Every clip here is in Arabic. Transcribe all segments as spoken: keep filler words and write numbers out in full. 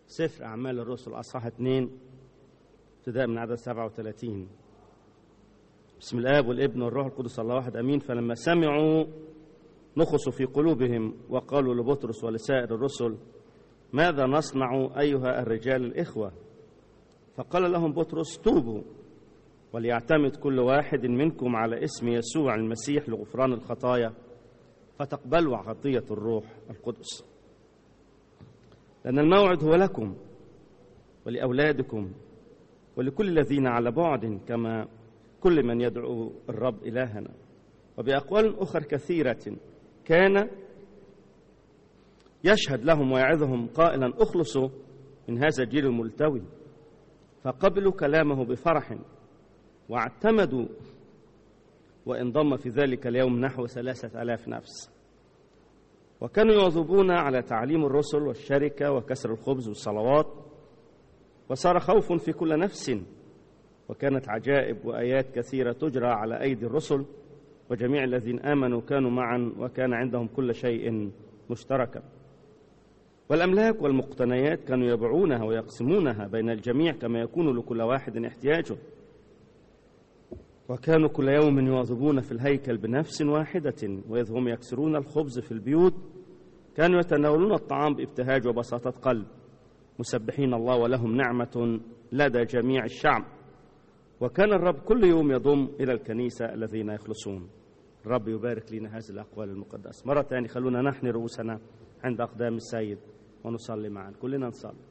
سفر أعمال الرسل أصحاح اثنين ابتداء من عدد سبعة وثلاثين. بسم الآب والابن والروح القدس الله واحد أمين. فلما سمعوا نخصوا في قلوبهم وقالوا لبطرس ولسائر الرسل: ماذا نصنع أيها الرجال الإخوة؟ فقال لهم بطرس: توبوا وليعتمد كل واحد منكم على اسم يسوع المسيح لغفران الخطايا فتقبلوا عطية الروح القدس، لأن الموعد هو لكم ولأولادكم ولكل الذين على بعد، كما كل من يدعو الرب إلهنا. وبأقوال أخرى كثيرة كان يشهد لهم ويعظهم قائلا: اخلصوا من هذا الجيل الملتوي. فقبلوا كلامه بفرح واعتمدوا، وانضم في ذلك اليوم نحو ثلاثة آلاف نفس. وكانوا يواظبون على تعليم الرسل والشركة وكسر الخبز والصلوات، وصار خوف في كل نفس، وكانت عجائب وآيات كثيرة تجرى على أيدي الرسل، وجميع الذين آمنوا كانوا معا، وكان عندهم كل شيء مشتركا. والأملاك والمقتنيات كانوا يبيعونها ويقسمونها بين الجميع كما يكون لكل واحد احتياجه. وكانوا كل يوم يواظبون في الهيكل بنفس واحدة، وإذ هم يكسرون الخبز في البيوت كانوا يتناولون الطعام بابتهاج وبساطة قلب، مسبحين الله ولهم نعمة لدى جميع الشعب. وكان الرب كل يوم يضم إلى الكنيسة الذين يخلصون. الرب يبارك لنا هذه الأقوال المقدسة. مرة ثانية خلونا نحني رؤوسنا عند أقدام السيد ونصلي معا. كلنا نصلي.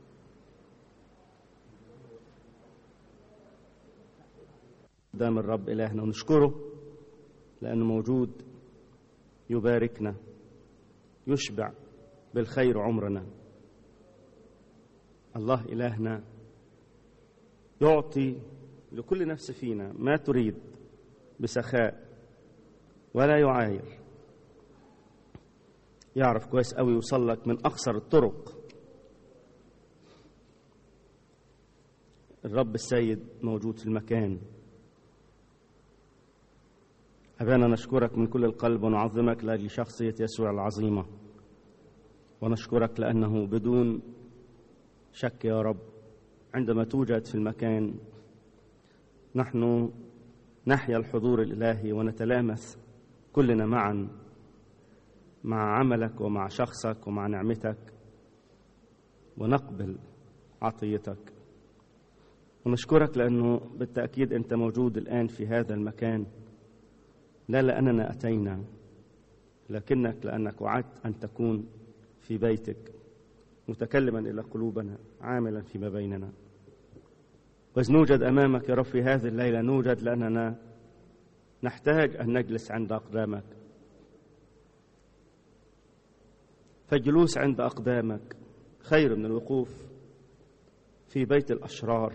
قدام الرب إلهنا ونشكره لأنه موجود يباركنا، يشبع بالخير عمرنا. الله إلهنا يعطي لكل نفس فينا ما تريد بسخاء ولا يعاير. يعرف كويس قوي يوصل لك من أقصر الطرق. الرب السيد موجود في المكان. أبانا نشكرك من كل القلب ونعظمك لأجل شخصية يسوع العظيمة، ونشكرك لأنه بدون شك يا رب عندما توجد في المكان نحن نحيا الحضور الإلهي ونتلامس كلنا معا مع عملك ومع شخصك ومع نعمتك، ونقبل عطيتك. ونشكرك لأنه بالتأكيد أنت موجود الآن في هذا المكان، لا لأننا أتينا، لكنك لأنك وعدت أن تكون في بيتك متكلما إلى قلوبنا عاملا فيما بيننا. وإذ نوجد أمامك يا رب في هذه الليلة نوجد لأننا نحتاج أن نجلس عند أقدامك. فالجلوس عند أقدامك خير من الوقوف في بيت الأشرار.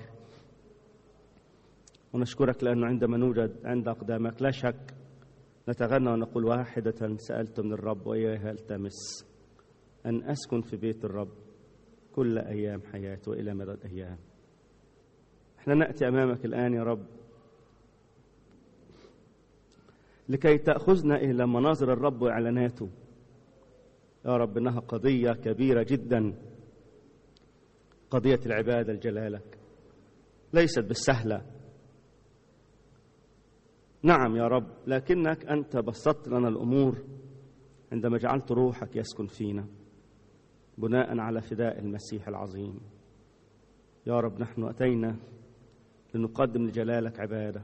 ونشكرك لأنه عندما نوجد عند أقدامك لا شك نتغنى ونقول: واحدة سألت من الرب وإياها التمس، أن أسكن في بيت الرب كل أيام حياتي وإلى مدى الأيام. احنا نأتي أمامك الآن يا رب لكي تأخذنا إلى مناظر الرب وإعلاناته يا رب، إنها قضية كبيرة جدا، قضية العبادة لجلالك ليست بالسهلة. نعم يا رب، لكنك أنت بسطت لنا الأمور عندما جعلت روحك يسكن فينا بناء على فداء المسيح العظيم. يا رب نحن أتينا لنقدم لجلالك عبادة.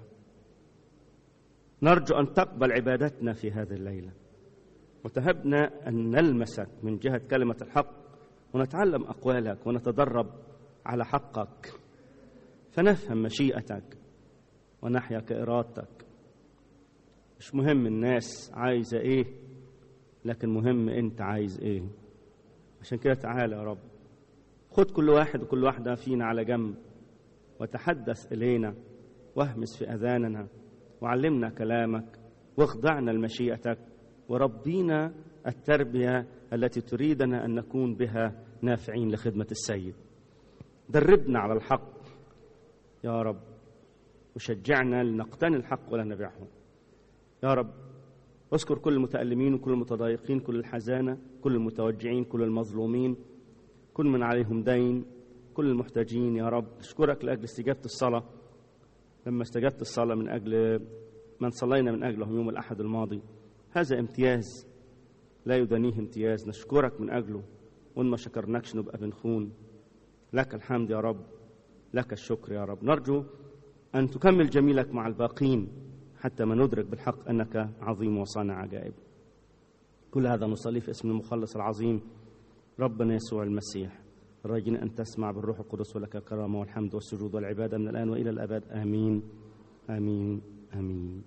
نرجو أن تقبل عبادتنا في هذه الليلة، وتهبنا أن نلمسك من جهة كلمة الحق، ونتعلم أقوالك ونتدرب على حقك، فنفهم مشيئتك ونحيا كإرادتك. مش مهم الناس عايزة إيه، لكن مهم أنت عايز إيه. عشان كده تعالى يا رب، خد كل واحد وكل واحدة فينا على جنب وتحدث إلينا واهمس في أذاننا وعلمنا كلامك واخضعنا لمشيئتك، وربينا التربية التي تريدنا أن نكون بها نافعين لخدمة السيد. دربنا على الحق يا رب، وشجعنا لنقتني الحق ولا نبيعه يا رب. اذكر كل المتألمين وكل المتضايقين، كل الحزانة، كل المتوجعين، كل المظلومين، كل من عليهم دين، كل المحتاجين يا رب. نشكرك لأجل استجابة الصلاة، لما استجبت الصلاة من أجل من صلينا من أجلهم يوم الأحد الماضي. هذا امتياز لا يدانيه امتياز، نشكرك من أجله، وإن ما شكرناكش نبقى بنخون. لك الحمد يا رب، لك الشكر يا رب. نرجو أن تكمل جميلك مع الباقين حتى ما ندرك بالحق أنك عظيم وصانع عجائب. كل هذا نصلي في اسم المخلص العظيم ربنا يسوع المسيح، راجين أن تسمع بالروح القدس، ولك الكرامة والحمد والسجود والعبادة من الآن وإلى الأبد. آمين آمين آمين.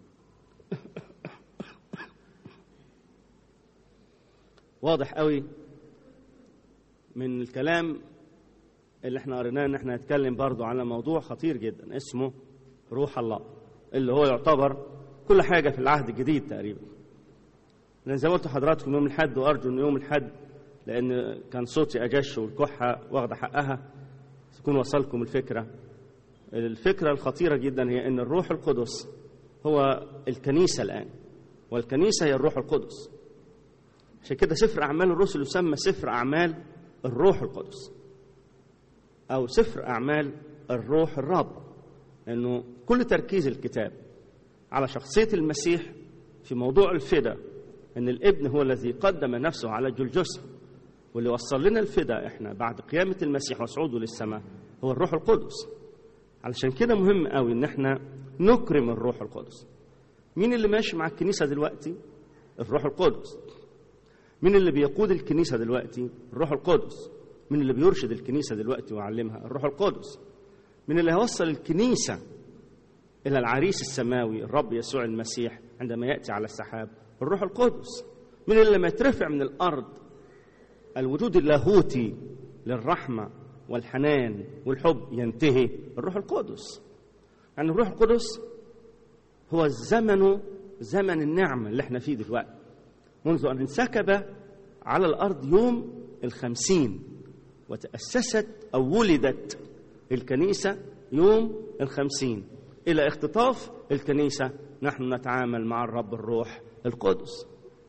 واضح قوي من الكلام اللي احنا قريناه ان احنا هنتكلم برضو على موضوع خطير جدا اسمه روح الله، اللي هو يعتبر كل حاجة في العهد الجديد تقريبا. لأن زي ما قلت لحضراتكم يوم الحد، وأرجو أن يوم الحد لأن كان صوتي أجش والكحة واخدة حقها تكون وصلكم الفكرة. الفكرة الخطيرة جدا هي أن الروح القدس هو الكنيسة الآن، والكنيسة هي الروح القدس. عشان كده سفر أعمال الرسل يسمى سفر أعمال الروح القدس أو سفر أعمال الروح الرب، لأنه كل تركيز الكتاب على شخصية المسيح في موضوع الفداء، أن الابن هو الذي قدم نفسه على الجلجثة، واللي وصل لنا الفداء إحنا بعد قيامة المسيح وصعوده للسماء هو الروح القدس. علشان كده مهم قوي إن إحنا نكرم الروح القدس. مين اللي ماشي مع الكنيسة دلوقتي؟ الروح القدس. مين اللي بيقود الكنيسة دلوقتي؟ الروح القدس. مين اللي بيرشد الكنيسة دلوقتي ويعلمها؟ الروح القدس. مين اللي هيوصل الكنيسة إلى العريس السماوي الرب يسوع المسيح عندما يأتي على السحاب؟ الروح القدس. مين اللي لما يترفع من الأرض الوجود اللاهوتي للرحمة والحنان والحب ينتهي؟ الروح القدس. يعني الروح القدس هو الزمن، زمن النعمة اللي احنا فيه دلوقتي، منذ أن انسكب على الأرض يوم الخمسين وتأسست أو ولدت الكنيسة يوم الخمسين إلى اختطاف الكنيسة نحن نتعامل مع الرب الروح القدس.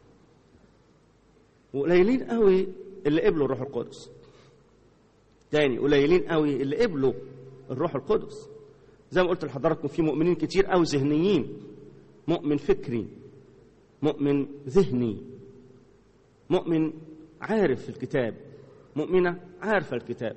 وقليلين قوي اللي قبلوا الروح القدس. تاني، قليلين قوي اللي قبلوا الروح القدس. زي ما قلت لحضراتكم في مؤمنين كتير قوي ذهنيين، مؤمن فكري، مؤمن ذهني، مؤمن عارف الكتاب، مؤمنة عارفة الكتاب،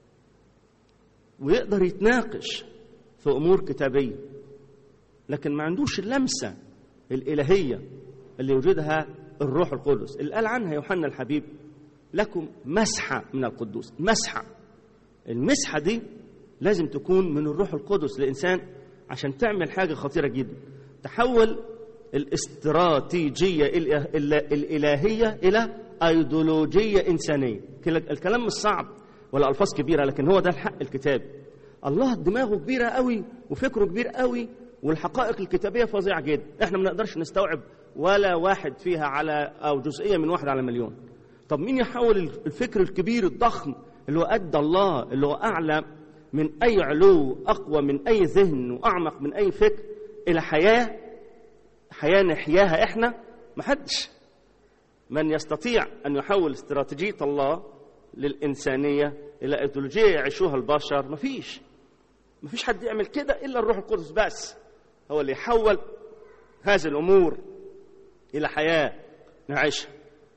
ويقدر يتناقش في أمور كتابية، لكن ما عندوش اللمسة الإلهية اللي يوجدها الروح القدس اللي قال عنها يوحنا الحبيب لكم مسحة من القدوس. مسحة، المسحة دي لازم تكون من الروح القدس للإنسان عشان تعمل حاجة خطيرة جدا، تحول الاستراتيجية الإلهية إلى أيديولوجية إنسانية. الكلام مش صعب ولا ألفاظ كبيرة، لكن هو ده الحق الكتابي. الله دماغه كبيرة قوي وفكره كبير قوي، والحقائق الكتابية فظيعة جدا، احنا ما نقدرش نستوعب ولا واحد فيها على أو جزئية من واحد على مليون. طب مين يحول الفكر الكبير الضخم اللي هو قد الله، اللي هو أعلى من أي علو، أقوى من أي ذهن، وأعمق من أي فكر، إلى حياة حياة نحياها إحنا؟ محدش. من يستطيع أن يحول استراتيجية الله للإنسانية إلى أيديولوجية يعيشوها البشر؟ مفيش. مفيش حد يعمل كده إلا الروح القدس بس، هو اللي يحول هذه الأمور إلى حياة نعيشها.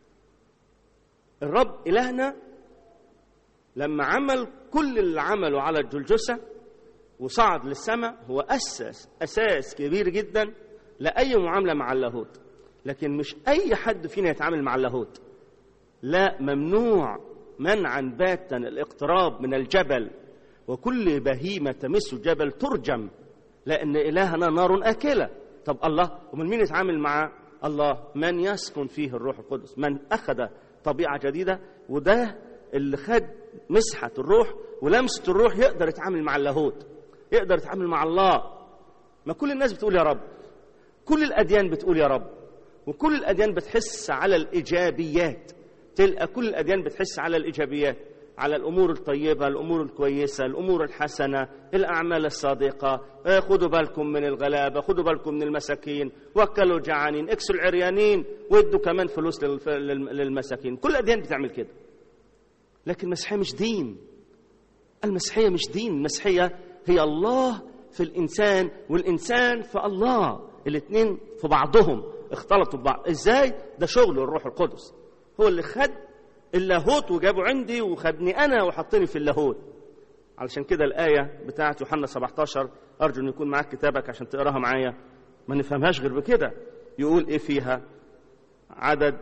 الرب إلهنا لما عمل كل اللي عمله على الجلجثة وصعد للسماء، هو أسس أساس كبير جدا لأي معاملة مع اللاهوت. لكن مش أي حد فينا يتعامل مع اللاهوت، لا، ممنوع منعا باتا الاقتراب من الجبل، وكل بهيمة تمس الجبل ترجم، لأن إلهنا نار آكلة. طب الله، ومن مين يتعامل مع الله؟ من يسكن فيه الروح القدس، من أخذ طبيعة جديدة، وده اللي خد مسحة الروح ولمسة الروح، يقدر يتعامل مع اللاهوت، يقدر يتعامل مع الله. ما كل الناس بتقول يا رب، كل الأديان بتقول يا رب، وكل الأديان بتحس على الإيجابيات، تلقى كل الأديان بتحس على الإيجابيات، على الأمور الطيبة، الأمور الكويسة، الأمور الحسنة، الأعمال الصادقة، خدوا بالكم من الغلابة، خدوا بالكم من المساكين، وكلوا الجعانين، اكسوا العريانين، وادوا كمان فلوس للمساكين. كل الأديان بتعمل كده، لكن المسيحية مش دين. المسيحية مش دين، المسيحية هي الله في الإنسان والإنسان في الله، الاثنين في بعضهم اختلطوا ببعض. إزاي؟ ده شغل الروح القدس، هو اللي خد اللاهوت وجابه عندي وخدني أنا وحطني في اللاهوت. علشان كده الآية بتاعت يوحنا سبعة عشر أرجو أن يكون معاك كتابك عشان تقراها معايا، ما نفهمهاش غير بكده. يقول إيه فيها؟ عدد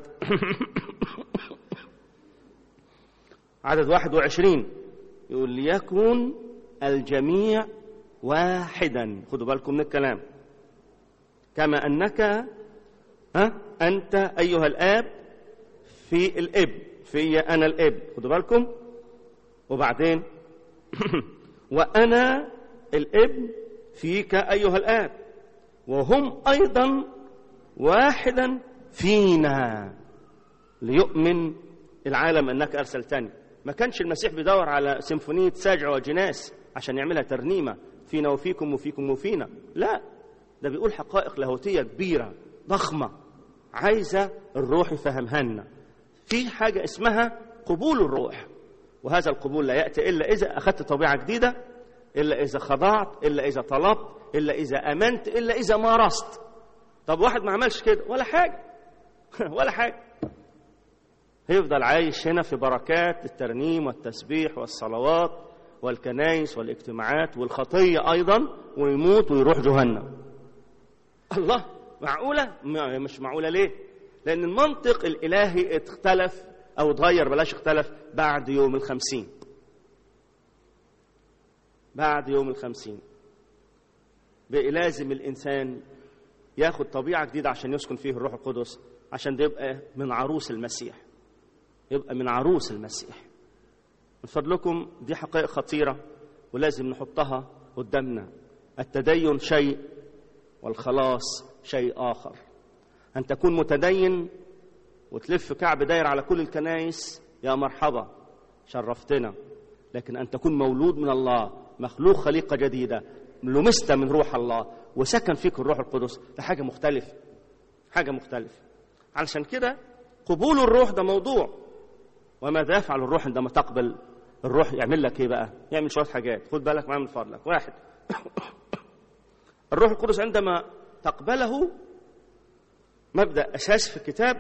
عدد واحد وعشرين يقول ليكن الجميع واحدا. خدوا بالكم من الكلام. كما أنك أه؟ أنت أيها الآب في الابن في أنا الابن. خدوا بالكم. وبعدين وأنا الابن فيك أيها الآب وهم أيضا واحدا فينا ليؤمن العالم أنك أرسلتني. ما كانش المسيح بيدور على سيمفونية ساجع وجناس عشان يعملها ترنيمة فينا وفيكم وفيكم وفينا، لا، ده بيقول حقائق لاهوتية كبيرة ضخمة عايزة الروح يفهمها لنا. في حاجة اسمها قبول الروح، وهذا القبول لا يأتي إلا إذا أخذت طبيعة جديدة، إلا إذا خضعت، إلا إذا طلبت، إلا إذا أمنت، إلا إذا مارست. طب واحد ما عملش كده ولا حاجة ولا حاجة، هيفضل عايش هنا في بركات الترنيم والتسبيح والصلوات والكنائس والاجتماعات والخطية أيضا، ويموت ويروح جهنم. الله، معقولة؟ مش معقولة. ليه؟ لأن المنطق الإلهي اختلف أو اتغير، بلاش اختلف، بعد يوم الخمسين. بعد يوم الخمسين بقى لازم الإنسان ياخد طبيعة جديدة عشان يسكن فيه الروح القدس، عشان ده يبقى من عروس المسيح، يبقى من عروس المسيح. من فضلكم دي حقائق خطيرة ولازم نحطها قدامنا. التدين شيء والخلاص شيء آخر. أن تكون متدين وتلف كعب داير على كل الكنائس، يا مرحبا شرفتنا. لكن أن تكون مولود من الله، مخلوق خليقة جديدة، لمست من روح الله وسكن فيك الروح القدس، ده حاجة مختلفة، حاجة مختلفة. علشان كده قبول الروح ده موضوع. وماذا يفعل الروح عندما تقبل الروح؟ يعمل لك ايه بقى؟ يعمل شوية حاجات، خد بالك معايا من فضلك. واحد، الروح القدس عندما تقبله، مبدأ أساس في الكتاب،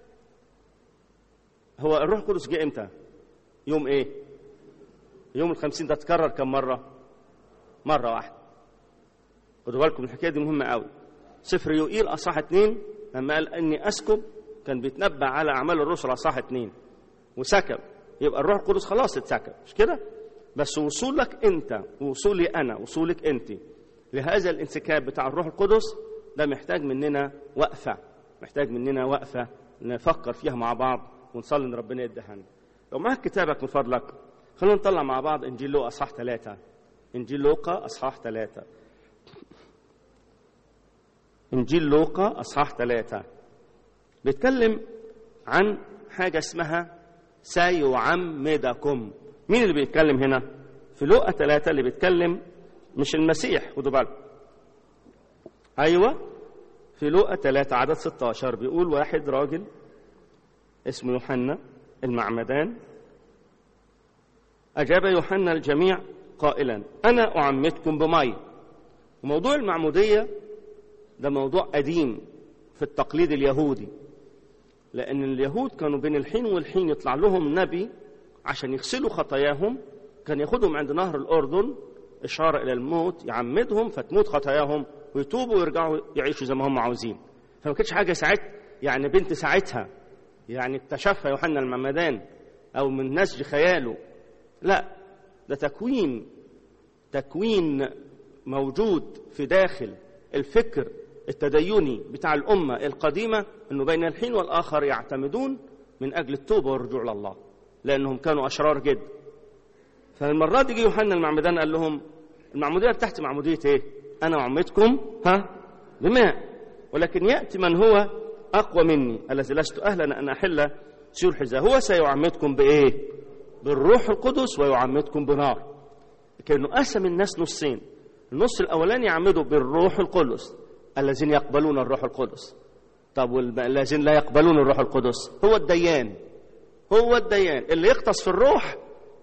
هو الروح القدس جه امتى؟ يوم ايه؟ يوم الخمسين. ده تكرر كم مرة؟ مرة واحدة. خدوا بالكم الحكاية دي مهمة قوي. سفر يوئيل أصحاح اتنين لما قال إني أسكب، كان بيتنبأ على أعمال الرسل أصحاح اتنين وسكب. يبقى الروح القدس خلاص اتسكب، مش كده؟ بس وصولك أنت ووصولي أنا وصولك أنت لهذا الانسكاب بتاع الروح القدس ده محتاج مننا وقفة، محتاج مننا وقفة نفكر فيها مع بعض ونصلي إن ربنا يديها لنا. لو معك كتابك من فضلك خلونا نطلع مع بعض إنجيل لوقا أصحاح ثلاثة. إنجيل لوقا أصحاح ثلاثة. إنجيل لوقا أصحاح ثلاثة بيتكلم عن حاجة اسمها سيعمدكم. مين اللي بيتكلم هنا؟ في لوقا ثلاثة اللي بيتكلم مش المسيح، خدوا بالكم. أيوة، في لوقا ثلاثة عدد ستة عشر بيقول واحد راجل اسمه يوحنا المعمدان أجاب يوحنا الجميع قائلا أنا أعمدكم بمي. وموضوع المعمودية ده موضوع قديم في التقليد اليهودي، لأن اليهود كانوا بين الحين والحين يطلع لهم نبي عشان يغسلوا خطاياهم، كان ياخدهم عند نهر الأردن إشارة إلى الموت، يعمدهم فتموت خطاياهم ويتوبوا ويرجعوا يعيشوا زي ما هم عاوزين. فما كانتش حاجة ساعت يعني بنت ساعتها يعني اكتشفها يوحنا المعمدان أو من نسج خياله، لا، ده تكوين تكوين موجود في داخل الفكر التديني بتاع الأمة القديمة، أنه بين الحين والآخر يعتمدون من أجل التوبة والرجوع لله، لأنهم كانوا أشرار جدا. فالمرة دي جه يوحنا المعمدان قال لهم المعمودية بتاعتي معمودية إيه؟ أنا أعمدكم ها بماء، ولكن يأتي من هو أقوى مني الذي لست أهلا أن أحل سيول حذاءه، هو سيعمدكم بإيه؟ بالروح القدس ويعمدكم بنار. كأنه قسم الناس نصين، النص الأولاني يعمدوا بالروح القدس الذين يقبلون الروح القدس. طب والذين لا يقبلون الروح القدس هو الديان، هو الديان اللي يغطس في الروح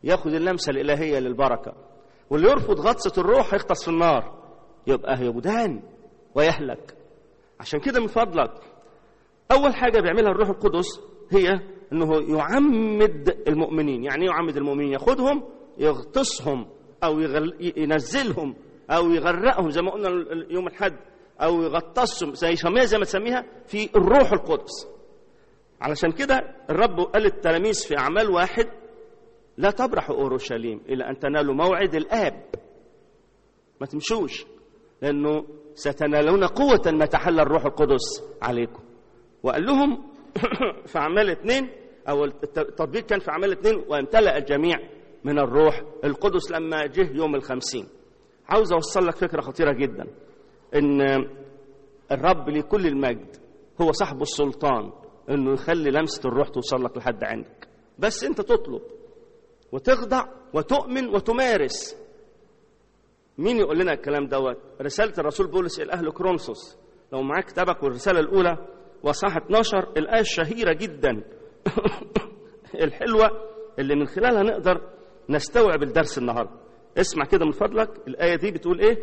ياخد اللمسة الإلهية للبركة، واللي يرفض غطسة الروح هيغطس في النار، يبقى هيبدان ويهلك. عشان كده من فضلك أول حاجة بيعملها الروح القدس هي أنه يعمد المؤمنين. يعني يعمد المؤمنين؟ ياخدهم يغطسهم أو يغل... ينزلهم أو يغرقهم زي ما قلنا يوم الحد، أو يغطسهم زي يسميها زي ما تسميها في الروح القدس. علشان كده الرب قال للتلاميذ في أعمال واحد: لا تبرحوا أورشليم إلى أن تنالوا موعد الآب. ما تمشوش، لأنه ستنالون قوة ما تحل الروح القدس عليكم. وقال لهم في أعمال اثنين، أو التطبيق كان في أعمال اثنين: وامتلأ الجميع من الروح القدس لما جه يوم الخمسين. عاوز أوصل لك فكرة خطيرة جدا، إن الرب لكل المجد هو صاحب السلطان إنه يخلي لمسة الروح توصل لك لحد عندك، بس أنت تطلب وتخضع وتؤمن وتمارس. مين يقول لنا الكلام دوت؟ رسالة الرسول بولس إلى أهل كورنثوس. لو معاك كتابك والرسالة الأولى وصحة اثناشر، الآية الشهيرة جدا الحلوة اللي من خلالها نقدر نستوعب الدرس النهاردة. اسمع كده من فضلك، الآية دي بتقول إيه؟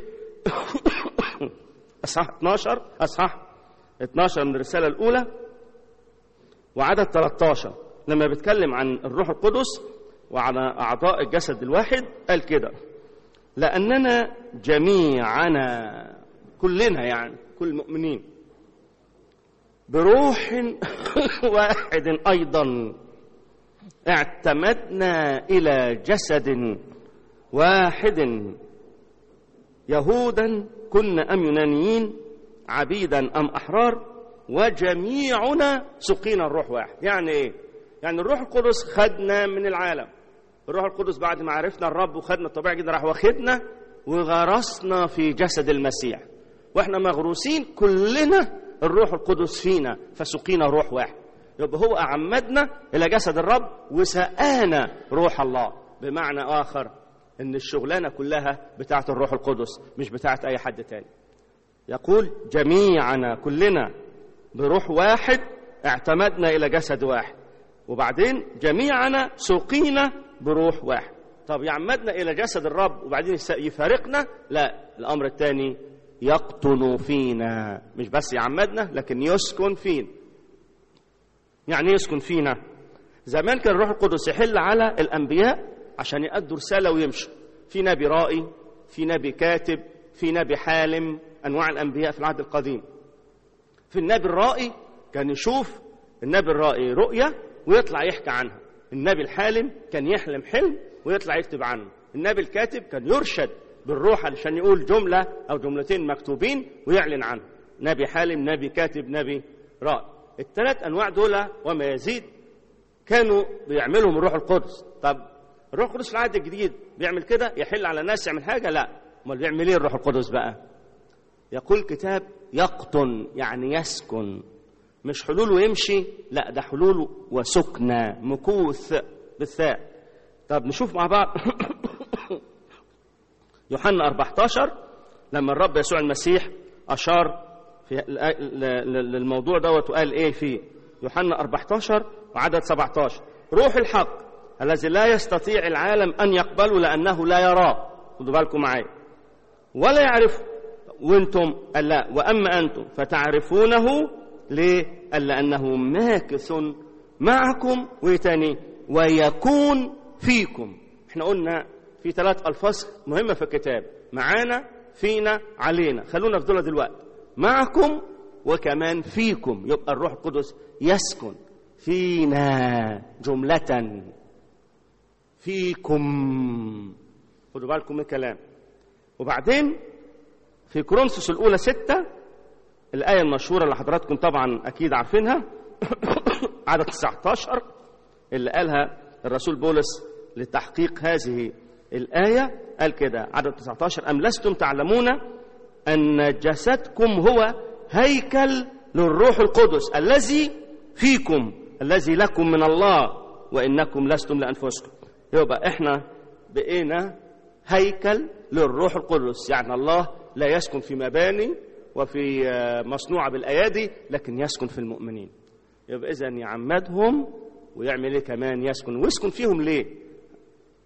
أصحاح اثناشر أصحاح اثناشر من الرسالة الأولى وعدد ثلاثة عشر، لما بيتكلم عن الروح القدس وعلى أعضاء الجسد الواحد، قال كده: لأننا جميعنا، كلنا يعني كل المؤمنين، بروح واحد أيضا اعتمدنا إلى جسد واحد، يهودا كنا أم يونانيين، عبيدا أم أحرار، وجميعنا سقينا الروح واحد. يعني إيه؟ يعني الروح القدس خدنا من العالم. الروح القدس بعد ما عرفنا الرب وخدنا الطبيعة جدا راح واخدنا وغرسنا في جسد المسيح، واحنا مغروسين كلنا الروح القدس فينا، فسقينا روح واحد. يبقى هو أعمدنا إلى جسد الرب وسقانا روح الله. بمعنى آخر إن الشغلانة كلها بتاعت الروح القدس، مش بتاعت أي حد تاني. يقول جميعنا كلنا بروح واحد اعتمدنا إلى جسد واحد، وبعدين جميعنا سقينا بروح واحد. طب يعمدنا إلى جسد الرب وبعدين يفارقنا؟ لا، الأمر الثاني يقطن فينا. مش بس يعمدنا لكن يسكن فينا. يعني يسكن فينا. زمان كان الروح القدس يحل على الأنبياء عشان يأدوا رسالة ويمشوا. في نبي رائي، في نبي كاتب، في نبي حالم، أنواع الأنبياء في العهد القديم. في النبي الرائي كان يشوف النبي الرائي رؤية ويطلع يحكي عنها. النبي الحالم كان يحلم حلم ويطلع يكتب عنه. النبي الكاتب كان يرشد بالروح علشان يقول جملة أو جملتين مكتوبين ويعلن عنه. نبي حالم، نبي كاتب، نبي رائي. الثلاث أنواع دول وما يزيد كانوا بيعملهم الروح القدس. طب الروح القدس في العهد الجديد بيعمل كده؟ يحل على الناس يعمل حاجة؟ لا. امال بيعمل ايه الروح القدس بقى؟ يقول الكتاب يقطن، يعني يسكن. مش حلول ويمشي، لا، ده حلول وسكنة، مكوث بالثاء. طب نشوف مع بعض يوحنا أربعة عشر لما الرب يسوع المسيح أشار في للموضوع دوت وقال ايه فيه. يوحنا أربعة عشر وعدد سبعة عشر: روح الحق الذي لا يستطيع العالم أن يقبله لأنه لا يراه، خدوا بالكم معايا، ولا يعرفه، وانتم قال لا، وأما أنتم فتعرفونه. ليه؟ قال لأنه ماكث معكم ويتاني ويكون فيكم. احنا قلنا في ثلاث ألفاظ مهمة في الكتاب: معانا، فينا، علينا. خلونا في دول دلوقتي: معكم وكمان فيكم. يبقى الروح القدس يسكن فينا جملة، فيكم. خدوا بالكم من الكلام. وبعدين في كورنثوس الأولى ستة، الآية المشهورة اللي حضراتكم طبعا أكيد عارفينها، عدد تسعة عشر، اللي قالها الرسول بولس لتحقيق هذه الآية. قال كده عدد تسعة عشر: أم لستم تعلمون أن جسدكم هو هيكل للروح القدس الذي فيكم الذي لكم من الله وإنكم لستم لأنفسكم. يبقى إحنا بقينا هيكل للروح القدس. يعني الله لا يسكن في مباني وفي مصنوعة بالأيادي، لكن يسكن في المؤمنين. يبقى إذن يعمدهم ويعمل إيه كمان؟ يسكن. ويسكن فيهم ليه؟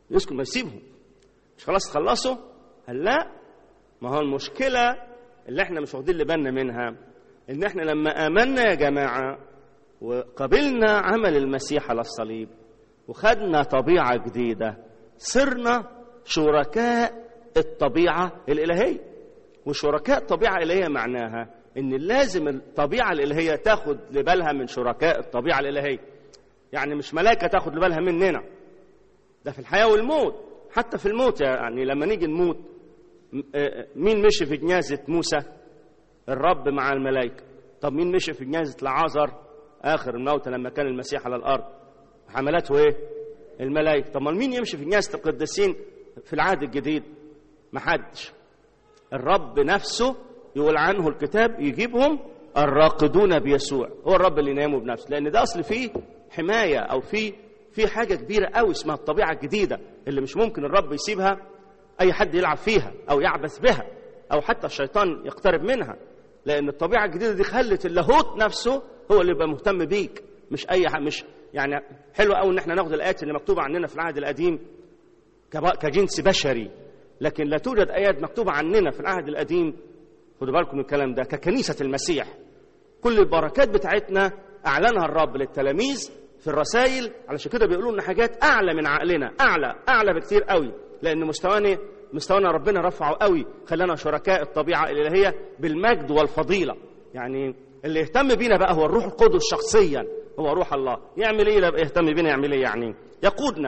يسكت ما يسيبهم، مش خلاص تخلصوا؟ هل لا؟ ما هو المشكلة اللي احنا مش واخدين بالنا منها ان احنا لما آمنا يا جماعة وقبلنا عمل المسيح على الصليب وخدنا طبيعة جديدة، صرنا شركاء الطبيعة الإلهية. وشركاء الطبيعة الإلهية معناها ان لازم الطبيعة الإلهية تاخد لبالها من شركاء الطبيعة الإلهية. يعني مش ملائكة تاخد لبالها مننا، ده في الحياة والموت. حتى في الموت يعني لما نيجي نموت، مين مشي في جنازة موسى؟ الرب مع الملائكة. طب مين مشي في جنازة لعازر آخر الموت لما كان المسيح على الأرض؟ حملته إيه؟ الملائكة. طب مين يمشي في جنازة القديسين في العهد الجديد؟ محدش. الرب نفسه يقول عنه الكتاب يجيبهم الراقدون بيسوع، هو الرب اللي يناموا بنفسه، لأن ده أصل فيه حماية أو فيه في حاجة كبيرة قوي اسمها الطبيعة الجديدة اللي مش ممكن الرب يسيبها أي حد يلعب فيها أو يعبث بها أو حتى الشيطان يقترب منها، لأن الطبيعة الجديدة دي خلت اللاهوت نفسه هو اللي يبقى مهتم بيك، مش أي حد. مش يعني حلو قوي إن احنا ناخد الآيات اللي مكتوبة عننا في العهد القديم كجنس بشري، لكن لا توجد آيات مكتوبة عننا في العهد القديم، خدوا بالكم من الكلام ده، ككنيسة المسيح. كل البركات بتاعتنا أعلنها الرب للتلاميذ في الرسائل، علشان كده بيقولوا لنا حاجات أعلى من عقلنا، أعلى أعلى بكتير قوي، لأن مستوانا مستوانا ربنا رفعه قوي، خلانا شركاء الطبيعة الإلهية بالمجد والفضيلة. يعني اللي يهتم بينا بقى هو الروح القدس شخصيا، هو روح الله. يعمل إيه؟ يهتم بينا يعمل إيه؟ يعني يقودنا.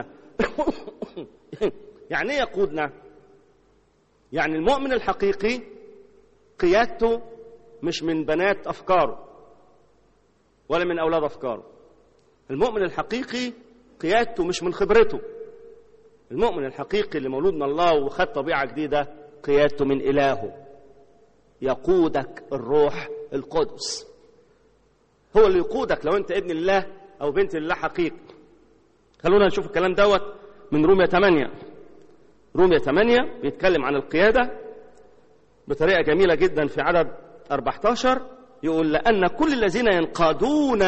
يعني إيه يقودنا؟ يعني المؤمن الحقيقي قيادته مش من بنات أفكاره ولا من أولاد أفكاره. المؤمن الحقيقي قيادته مش من خبرته. المؤمن الحقيقي اللي مولود من الله وخد طبيعة جديدة قيادته من إلهه. يقودك الروح القدس، هو اللي يقودك لو أنت ابن الله أو بنت الله حقيقي. خلونا نشوف الكلام دوت من رومية ثمانية. رومية ثمانية بيتكلم عن القيادة بطريقة جميلة جدا في عدد أربعة عشر، يقول لأن كل الذين ينقادون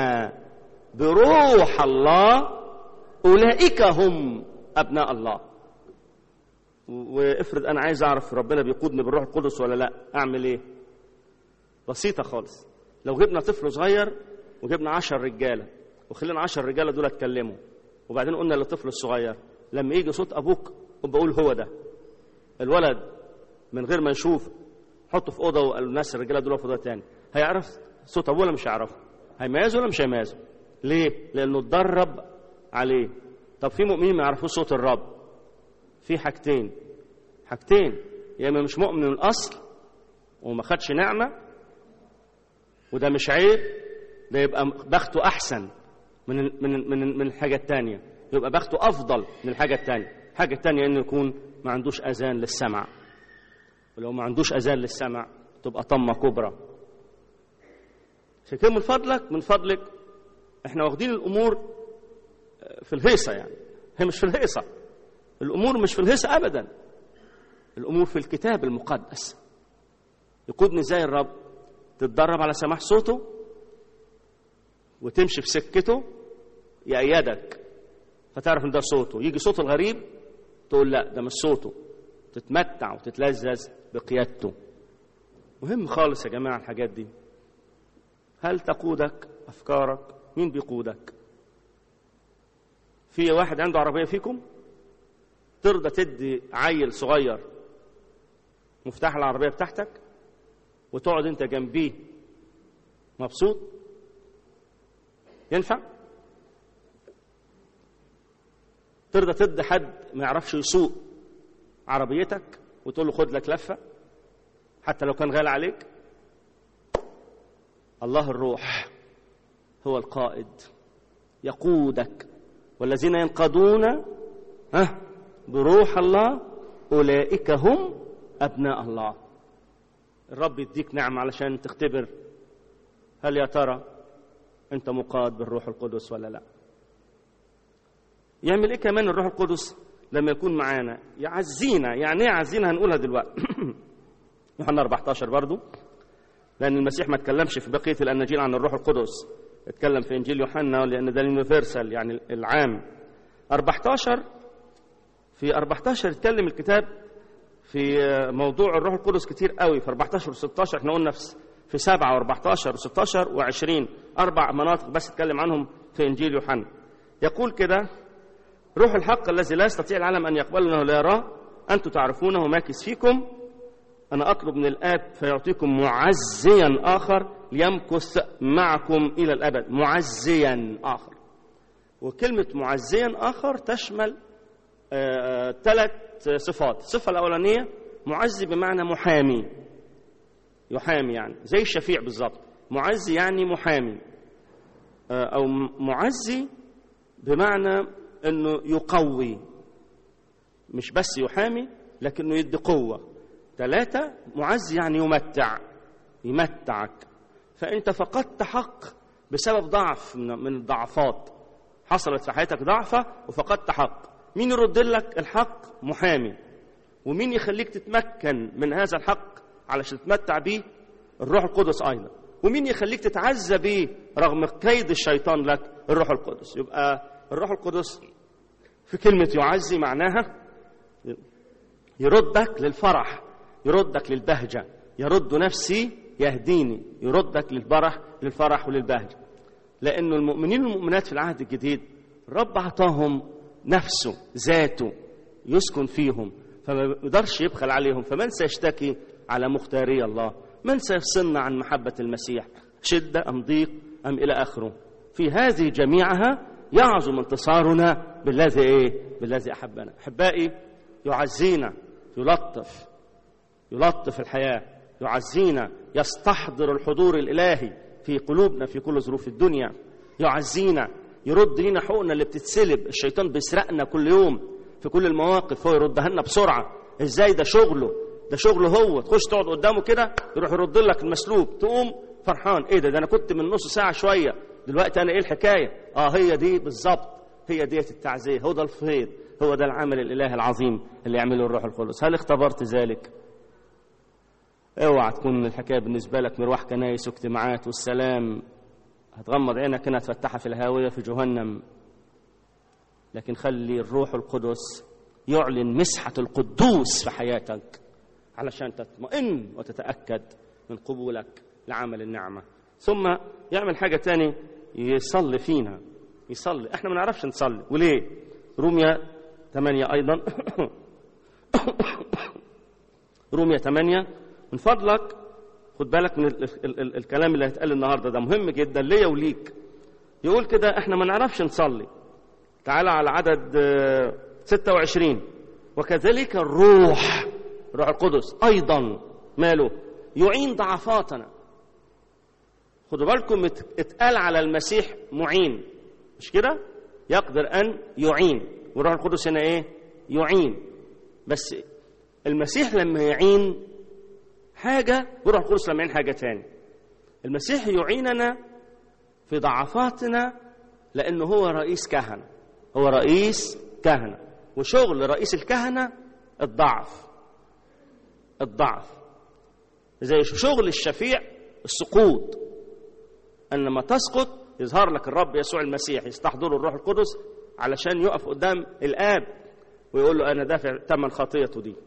بروح الله أولئك هم أبناء الله. وافرض أنا عايز أعرف ربنا بيقودني بالروح القدس ولا لا، أعمل إيه؟ بسيطة خالص. لو جبنا طفل صغير وجبنا عشر رجالة وخلينا عشر رجالة دول اتكلموا، وبعدين قلنا للطفل الصغير لما يجي صوت أبوك وبقول هو ده، الولد من غير ما يشوف حطه في أوضة والناس الرجالة دول في أوضة تاني، هيعرف صوت أبوه ولا مش هيعرفه؟ هيميزه ولا مش هيميزه؟ ليه؟ لأنه اتدرب عليه. طب في مؤمنين ما يعرفوش صوت الرب، في حاجتين حاجتين يا اما مش مؤمن من الاصل وما خدش نعمه، وده مش عيب، ده يبقى بخته احسن من من من من الحاجه الثانيه، يبقى بخته افضل من الحاجه الثانيه. الحاجه الثانيه انه يكون ما عندوش اذان للسمع، ولو ما عندوش اذان للسمع تبقى طمه كبرى. عشان كده من فضلك من فضلك احنا واخدين الامور في الهيصه، يعني هي مش في الهيصه، الامور مش في الهيصه ابدا، الامور في الكتاب المقدس. يقودني زي الرب، تتدرب على سماع صوته وتمشي في سكته يأيدك فتعرف ان ده صوته. يجي صوت الغريب تقول لا ده مش صوته، تتمتع وتتلذذ بقيادته. مهم خالص يا جماعه الحاجات دي. هل تقودك افكارك؟ مين بيقودك؟ في واحد عنده عربيه فيكم ترضى تدي عيل صغير مفتاح العربيه بتاعتك وتقعد انت جنبيه مبسوط؟ ينفع؟ ترضى تدي حد ما يعرفش يسوق عربيتك وتقول له خد لك لفه حتى لو كان غالي عليك؟ الله الروح هو القائد يقودك. والذين ينقادون ها بروح الله أولئك هم أبناء الله. الرب يديك نعمة علشان تختبر هل يا ترى أنت مقاد بالروح القدس ولا لا. يعمل إيه كمان الروح القدس لما يكون معانا؟ يعزينا. يعني إيه يعزينا؟ هنقولها دلوقتي. يوحنا أربعة عشر برضو، لأن المسيح ما تكلمش في بقية الأناجيل عن الروح القدس، اتكلم في إنجيل يوحنا لأن ده اليونيفرسال يعني العام. أربعة عشر في أربعتاشر يتكلم الكتاب في موضوع الروح القدس كتير قوي. في أربعتاشر وستاشر احنا قلنا في سبعة وأربعتاشر وستاشر وعشرين أربع مناطق بس اتكلم عنهم في إنجيل يوحنا. يقول كده: روح الحق الذي لا يستطيع العالم أن يقبله لا يراه، أنتم تعرفونه ماكث فيكم. أنا أطلب من الآب فيعطيكم معزيا آخر ليمكث معكم إلى الأبد. معزيا آخر، وكلمة معزيا آخر تشمل ثلاث آه صفات. الصفة الأولانية معزي بمعنى محامي، يحامي يعني زي الشفيع بالظبط. معزي يعني محامي، آه أو معزي بمعنى أنه يقوي، مش بس يحامي لكنه يدي قوة. ثلاثة، معزي يعني يمتع، يمتعك. فأنت فقدت حق بسبب ضعف من الضعفات، حصلت في حياتك ضعفة وفقدت حق. مين يرد لك الحق؟ محامي. ومين يخليك تتمكن من هذا الحق علشان تتمتع بيه؟ الروح القدس أيضا. ومين يخليك تتعزى بيه رغم كيد الشيطان لك؟ الروح القدس. يبقى الروح القدس في كلمة يعزي معناها يردك للفرح، يردك للبهجة. يرد نفسي يهديني، يردك للفرح للفرح وللبهجة. لأنه المؤمنين والمؤمنات في العهد الجديد الرب أعطاهم نفسه، ذاته يسكن فيهم، فما يقدرش يبخل عليهم. فمن سيشتكي على مختاري الله؟ من سيفصلنا عن محبة المسيح؟ شدة أم ضيق أم إلى آخره؟ في هذه جميعها يعظم انتصارنا بالذي إيه؟ بالذي أحبنا. أحبائي، يعزينا، يلطف يلطف الحياة، يعزينا، يستحضر الحضور الإلهي في قلوبنا في كل ظروف الدنيا. يعزينا، يرد لنا حقوقنا اللي بتتسلب. الشيطان بيسرقنا كل يوم في كل المواقف، هو يردها لنا بسرعة. ازاي؟ ده شغله، ده شغله هو. تخش تقعد قدامه كده يروح يرد لك المسلوب، تقوم فرحان: ايه ده؟ ده انا كنت من نص ساعة شوية، دلوقتي انا ايه الحكاية؟ اه هي دي بالظبط، هي ديت التعزية، هو ده الفيض، هو ده العمل الإلهي العظيم اللي يعمله الروح القدس. هل اختبرت ذلك؟ اوعى تكون الحكاية بالنسبة لك مروح كنايس واجتماعات والسلام، هتغمض عينك هنا تفتحها في الهاوية في جهنم. لكن خلي الروح القدس يعلن مسحة القدوس في حياتك علشان تطمئن وتتأكد من قبولك لعمل النعمة. ثم يعمل حاجة تاني، يصلي فينا، يصلي. احنا ما نعرفش نصلي، وليه؟ رومية ثمانية أيضا رومية ثمانية، من فضلك خد بالك من ال ال ال الكلام اللي هيتقال النهارده، ده مهم جدا ليا وليك. يقول كده: احنا ما نعرفش نصلي. تعالى على عدد ستة وعشرين: وكذلك الروح، الروح القدس أيضا ماله؟ يعين ضعفاتنا. خدوا بالكم اتقال على المسيح معين، مش كده؟ يقدر أن يعين، والروح القدس هنا إيه؟ يعين. بس المسيح لما يعين حاجة والروح القدس لما يعين حاجة تاني. المسيح يعيننا في ضعفاتنا لأنه هو رئيس كهنة، هو رئيس كهنة، وشغل رئيس الكهنة الضعف، الضعف زي شغل الشفيع السقوط. أنما تسقط يظهر لك الرب يسوع المسيح، يستحضره الروح القدس علشان يقف قدام الآب ويقول له: أنا دافع ثمن خطيته دي،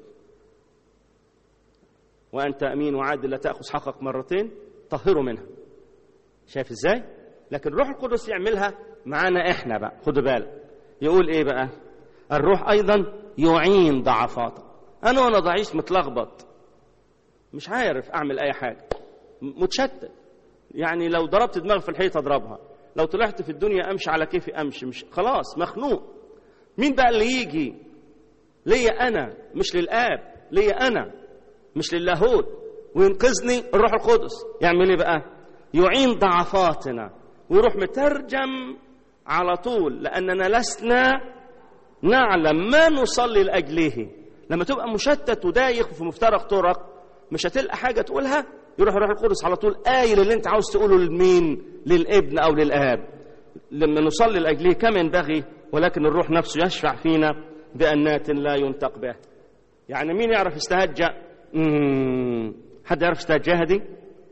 وأنت أمين وعادل لا تأخذ حقك مرتين، طهره منها. شايف إزاي؟ لكن الروح القدس يعملها معانا إحنا بقى. خدوا بالك، يقول إيه بقى؟ الروح أيضا يعين ضعفاته. أنا وأنا ضعيف متلخبط، مش عارف أعمل أي حاجة، متشتت. يعني لو ضربت دماغي في الحيط أضربها، لو طلعت في الدنيا أمشي على كيفي أمشي، مش خلاص مخنوق. مين بقى اللي يجي ليا أنا مش للآب، ليا أنا مش للاهوت وينقذني؟ الروح القدس. يعمل إيه بقى؟ يعين ضعفاتنا، ويروح مترجم على طول: لأننا لسنا نعلم ما نصلي لأجله. لما تبقى مشتت ودايخ في مفترق طرق مش هتلقى حاجة تقولها، يروح الروح القدس على طول قايل اللي انت عاوز تقوله لمين؟ للابن أو للآب. لما نصلي لأجله كما ينبغي، ولكن الروح نفسه يشفع فينا بأنات لا ينطق به. يعني مين يعرف يستهجأ؟ مم. حد يعرف يستهجاها دي؟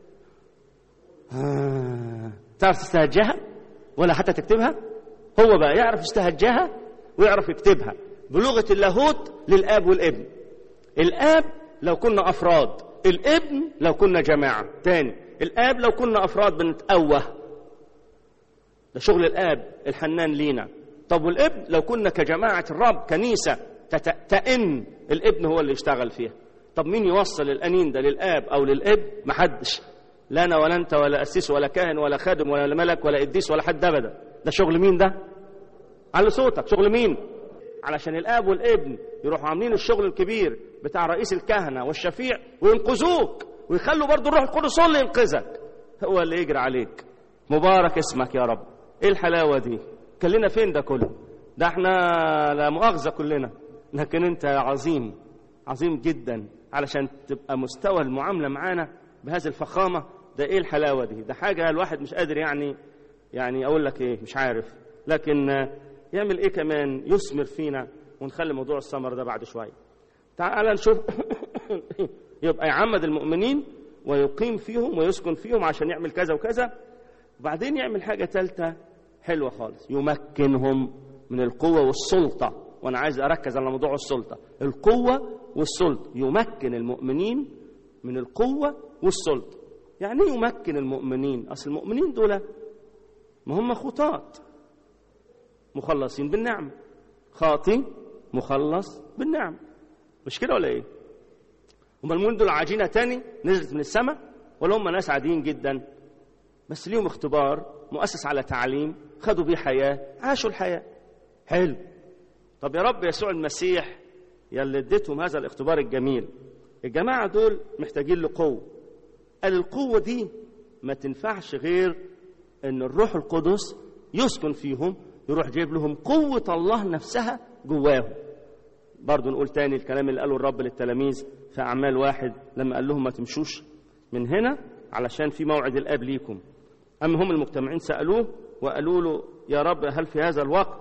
آه. تعرف تستهجاها ولا حتى تكتبها؟ هو بقى يعرف يستهجاها ويعرف يكتبها. بلغة اللاهوت للآب والابن. الآب لو كنا أفراد، الابن لو كنا جماعة. تاني، الآب لو كنا أفراد بنتأوه، ده شغل الآب الحنان لينا. طب والابن لو كنا كجماعة الرب كنيسة تأن، الابن هو اللي يشتغل فيها. طب مين يوصل الأنين ده للآب أو للابن؟ محدش، لا أنا ولا أنت ولا أسيس ولا كاهن ولا خادم ولا ملك ولا قديس ولا حد أبدا. ده شغل مين ده؟ على صوتك، شغل مين؟ علشان الآب والابن يروحوا عاملين الشغل الكبير بتاع رئيس الكهنة والشفيع وينقذوك، ويخلوا برضو الروح القدس هو اللي ينقذك، هو اللي يجري عليك. مبارك اسمك يا رب. ايه الحلاوة دي؟ كان لنا فين ده كله؟ ده احنا لا مؤاخذة كلنا، لكن انت عظيم عظيم جدا علشان تبقى مستوى المعاملة معانا بهذه الفخامة. ده ايه الحلاوة دي؟ ده حاجة الواحد مش قادر يعني يعني اقول لك ايه، مش عارف، لكن يعمل ايه كمان؟ يثمر فينا، ونخلي موضوع الثمر ده بعد شوية. تعال نشوف. يبقى يعمد المؤمنين ويقيم فيهم ويسكن فيهم عشان يعمل كذا وكذا. وبعدين يعمل حاجة ثالثة حلوة خالص، يمكنهم من القوة والسلطة. وأنا عايز أركز على موضوع السلطة، القوة والسلطة. يمكن المؤمنين من القوة والسلطة. يعني يمكن المؤمنين؟ أصل المؤمنين دول ما هم خطاط مخلصين بالنعمة، خاطي مخلص بالنعمة، مش كده ولا إيه؟ هم المؤمنين دول عجينة تاني نزلت من السماء، ولا هم ناس عاديين جدا بس ليهم اختبار مؤسس على تعليم، خدوا بيه حياة، عاشوا الحياة. حلو. طب يا رب يسوع المسيح يا اللي اديتهم هذا الاختبار الجميل، الجماعة دول محتاجين لقوة. قال القوة دي ما تنفعش غير ان الروح القدس يسكن فيهم، يروح جايب لهم قوة الله نفسها جواهم. برضو نقول تاني الكلام اللي قاله الرب للتلاميذ في أعمال واحد لما قال لهم ما تمشوش من هنا علشان في موعد الآب ليكم. أما هم المجتمعين سألوه وقالوا له يا رب هل في هذا الوقت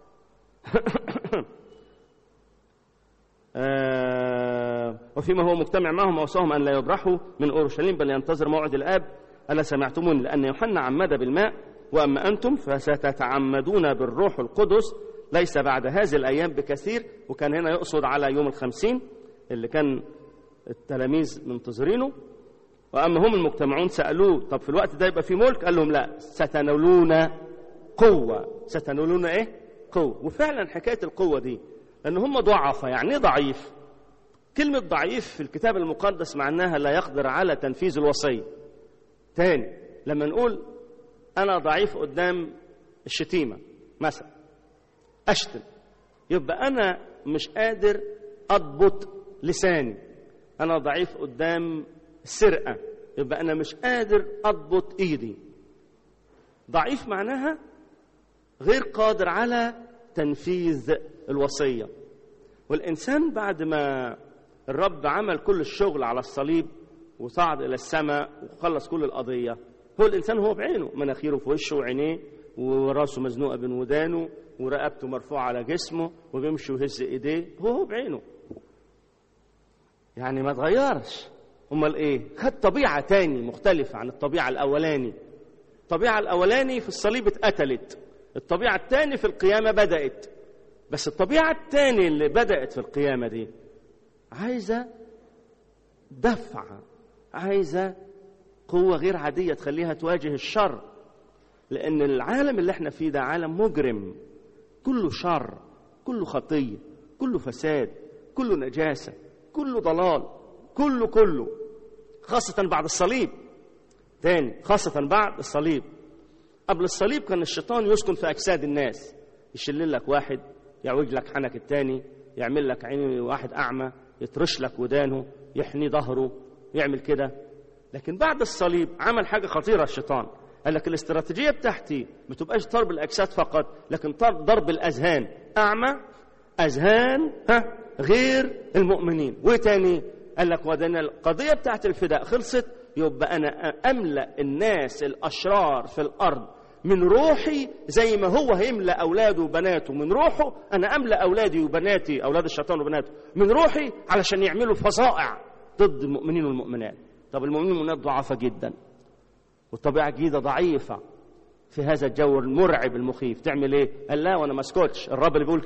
آه وفيما هو مجتمع معهم أوصاهم أن لا يبرحوا من أورشليم بل ينتظر موعد الآب. ألا سمعتمون لأن يوحنا عمد بالماء وأما أنتم فستتعمدون بالروح القدس ليس بعد هذه الأيام بكثير. وكان هنا يقصد على يوم الخمسين اللي كان التلاميذ منتظرينه. وأما هم المجتمعون سألوه طب في الوقت ده يبقى في ملك؟ قال لهم لا، ستنالون قوة. ستنالون إيه؟ قوة. وفعلا حكاية القوة دي لأن هم ضعفة. يعني ضعيف، كلمة ضعيف في الكتاب المقدس معناها لا يقدر على تنفيذ الوصية. تاني، لما نقول أنا ضعيف قدام الشتيمة مثلا، أشتم، يبقى أنا مش قادر أضبط لساني. أنا ضعيف قدام السرقة، يبقى أنا مش قادر أضبط إيدي. ضعيف معناها غير قادر على تنفيذ الوصية. والإنسان بعد ما الرب عمل كل الشغل على الصليب وصعد إلى السماء وخلص كل القضية، هو الإنسان هو بعينه، مناخيره في وشه وعينيه وراسه مزنوقة بين ودانه ورقبته مرفوعة على جسمه وبيمشي ويهز إيديه، هو هو بعينه. يعني ما تغيرش. أمال إيه؟ خد طبيعة تاني مختلفة عن الطبيعة الأولاني. الطبيعة الأولاني في الصليب اتقتلت، الطبيعة التاني في القيامة بدأت. بس الطبيعة التاني اللي بدأت في القيامة دي عايزة دفعة، عايزة قوة غير عادية تخليها تواجه الشر. لأن العالم اللي احنا فيه ده عالم مجرم، كله شر، كله خطية، كله فساد، كله نجاسة، كله ضلال، كله كله خاصة بعد الصليب. تاني، خاصة بعد الصليب. قبل الصليب كان الشيطان يسكن في أجساد الناس، يشلل لك واحد، يعوج لك حنك التاني، يعمل لك عين واحد أعمى، يطرش لك ودانه، يحني ظهره، يعمل كده. لكن بعد الصليب عمل حاجة خطيرة الشيطان. قال لك الاستراتيجية بتاعتي ما تبقاش ضرب الأجساد فقط، لكن ضرب الأذهان. أعمى، أذهان ها غير المؤمنين. وتاني قال لك ودنا القضية بتاعت الفداء خلصت، يبقى أنا أملأ الناس الأشرار في الأرض من روحي زي ما هو هيملأ أولاده وبناته من روحه. أنا أملأ أولادي وبناتي، أولاد الشيطان وبناته، من روحي علشان يعملوا فظائع ضد المؤمنين والمؤمنات. طب المؤمنين والمؤمنات ضعافة جدا، والطبيعة الجديدة ضعيفة في هذا الجو المرعب المخيف. تعمل إيه؟ قال لا، وأنا ما اسكتش. الرب اللي بيقول كده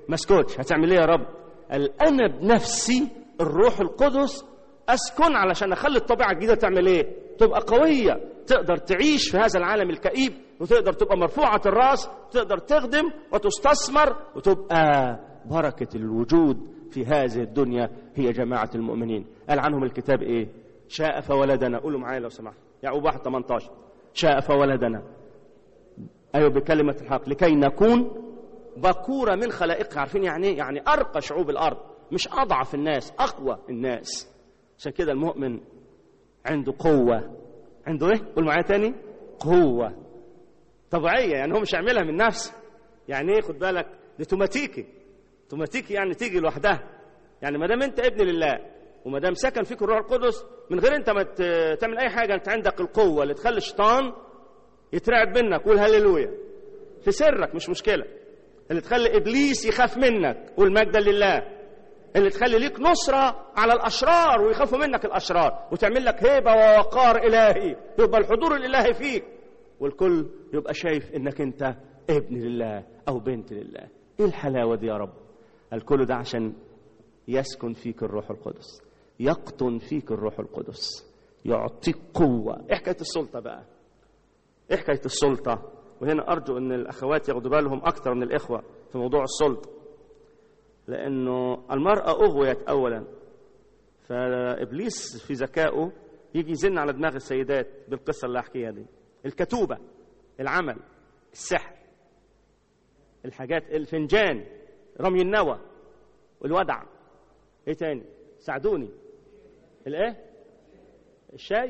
ما اسكتش. هتعمل ايه يا رب؟ قال انا بنفسي الروح القدس اسكن علشان اخلي الطبيعه الجديده تعمل ايه؟ تبقى قويه، تقدر تعيش في هذا العالم الكئيب، وتقدر تبقى مرفوعه الراس، تقدر تخدم وتستثمر، وتبقى بركه الوجود في هذه الدنيا هي جماعه المؤمنين. قال عنهم الكتاب ايه؟ شاء فولدنا. قولوا معايا لو سمحت، يعقوب واحد ثمانية عشر. شاء فولدنا، ايوه بكلمه الحق، لكي نكون بكوره من خلائقها. عارفين يعني ايه؟ يعني ارقى شعوب الارض، مش اضعف الناس، اقوى الناس. عشان كده المؤمن عنده قوه. عنده ايه؟ قول معايا تاني، قوه طبيعيه. يعني هو مش هيعملها من نفسه. يعني ايه؟ خد بالك، دي توماتيكي. توماتيكي يعني تيجي لوحدها. يعني ما دام انت ابن لله، وما دام سكن فيك الروح القدس، من غير انت ما تعمل اي حاجه، انت عندك القوه اللي تخلي الشيطان يترعب منك. قول هللويا في سرك، مش مشكله. اللي تخلي ابليس يخاف منك، قول مجدا لله. اللي تخلي ليك نصره على الاشرار ويخافوا منك الاشرار، وتعمل لك هيبه ووقار الهي، يبقى الحضور الالهي فيك، والكل يبقى شايف انك انت ابن لله او بنت لله. ايه الحلاوه دي يا رب؟ الكل ده عشان يسكن فيك الروح القدس، يقطن فيك الروح القدس، يعطيك قوه. ايه حكايه السلطه بقى؟ ايه حكايه السلطه؟ وهنا ارجو ان الاخوات ياخدوا بالهم اكثر من الاخوه في موضوع السلطه، لانه المراه اغويت اولا، فابليس في ذكائه يجي يزن على دماغ السيدات بالقصه اللي احكيها دي. الكتوبه، العمل، السحر، الحاجات، الفنجان، رمي النوى، والودع. ايه تاني؟ ساعدوني. الايه؟ الشاي،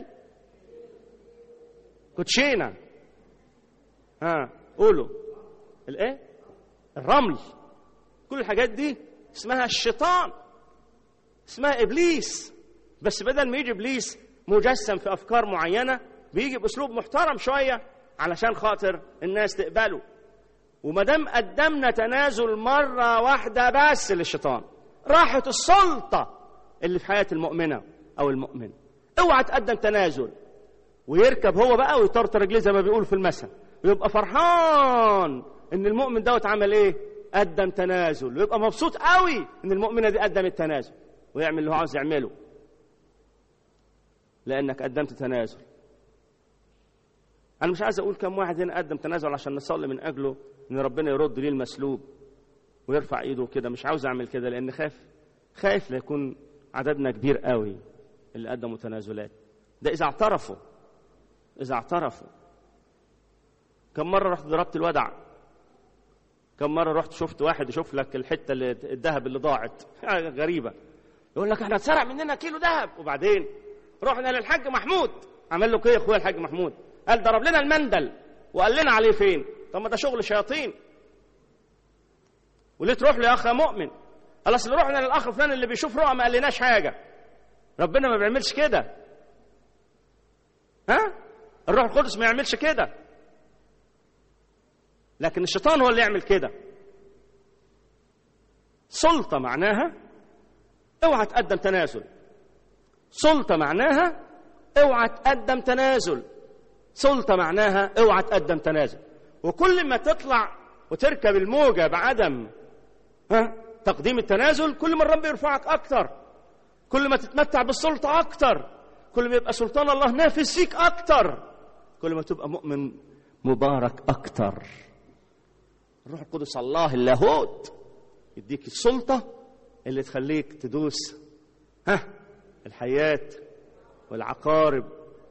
كوتشينه. ها قولوا. الايه؟ الرمل. كل الحاجات دي اسمها الشيطان، اسمها ابليس. بس بدل ما يجي ابليس مجسم في افكار معينه، بيجي باسلوب محترم شويه علشان خاطر الناس تقبله. وما دام قدمنا تنازل مره واحده بس للشيطان، راحت السلطه اللي في حياه المؤمنه او المؤمن. اوعى تقدم تنازل ويركب هو بقى ويطرطر رجليه زي ما بيقول في المثل، ويبقى فرحان ان المؤمن دوت عمل ايه؟ قدم تنازل، ويبقى مبسوط قوي ان المؤمنه دي قدمت تنازل، ويعمل اللي هو عاوز يعمله لانك قدمت تنازل. انا مش عايز اقول كم واحد هنا قدم تنازل عشان نصلي من اجله ان ربنا يرد ليه المسلوب ويرفع ايده كده. مش عاوز اعمل كده، لان خايف خايف لا يكون عددنا كبير قوي اللي قدموا تنازلات. ده اذا اعترفوا، اذا اعترفوا. كم مره رحت ضربت الودع؟ كم مره رحت شفت واحد يشوف لك الحته اللي الذهب اللي ضاعت؟ حاجه غريبه. يقول لك احنا اتسرق مننا كيلو ذهب. وبعدين رحنا للحاج محمود، عمل له ايه يا اخويا الحاج محمود؟ قال ضرب لنا المندل وقال لنا عليه فين. طب ما ده شغل شياطين. وليه تروح له يا اخ مؤمن؟ قال اصل رحنا للاخ فلان اللي بيشوف رؤى ما قالناش حاجه. ربنا ما بيعملش كده. ها؟ الروح القدس ما يعملش كده، لكن الشيطان هو اللي يعمل كده. سلطه معناها اوعى تقدم تنازل. سلطه معناها اوعى تقدم تنازل. سلطه معناها اوعى تقدم تنازل. وكل ما تطلع وتركب الموجه بعدم ها تقديم التنازل، كل ما الرب يرفعك اكتر، كل ما تتمتع بالسلطه اكتر، كل ما يبقى سلطان الله نافذ فيك اكتر، كل ما تبقى مؤمن مبارك اكتر. الروح القدس الله اللاهوت يديك السلطه اللي تخليك تدوس ها الحياه والعقارب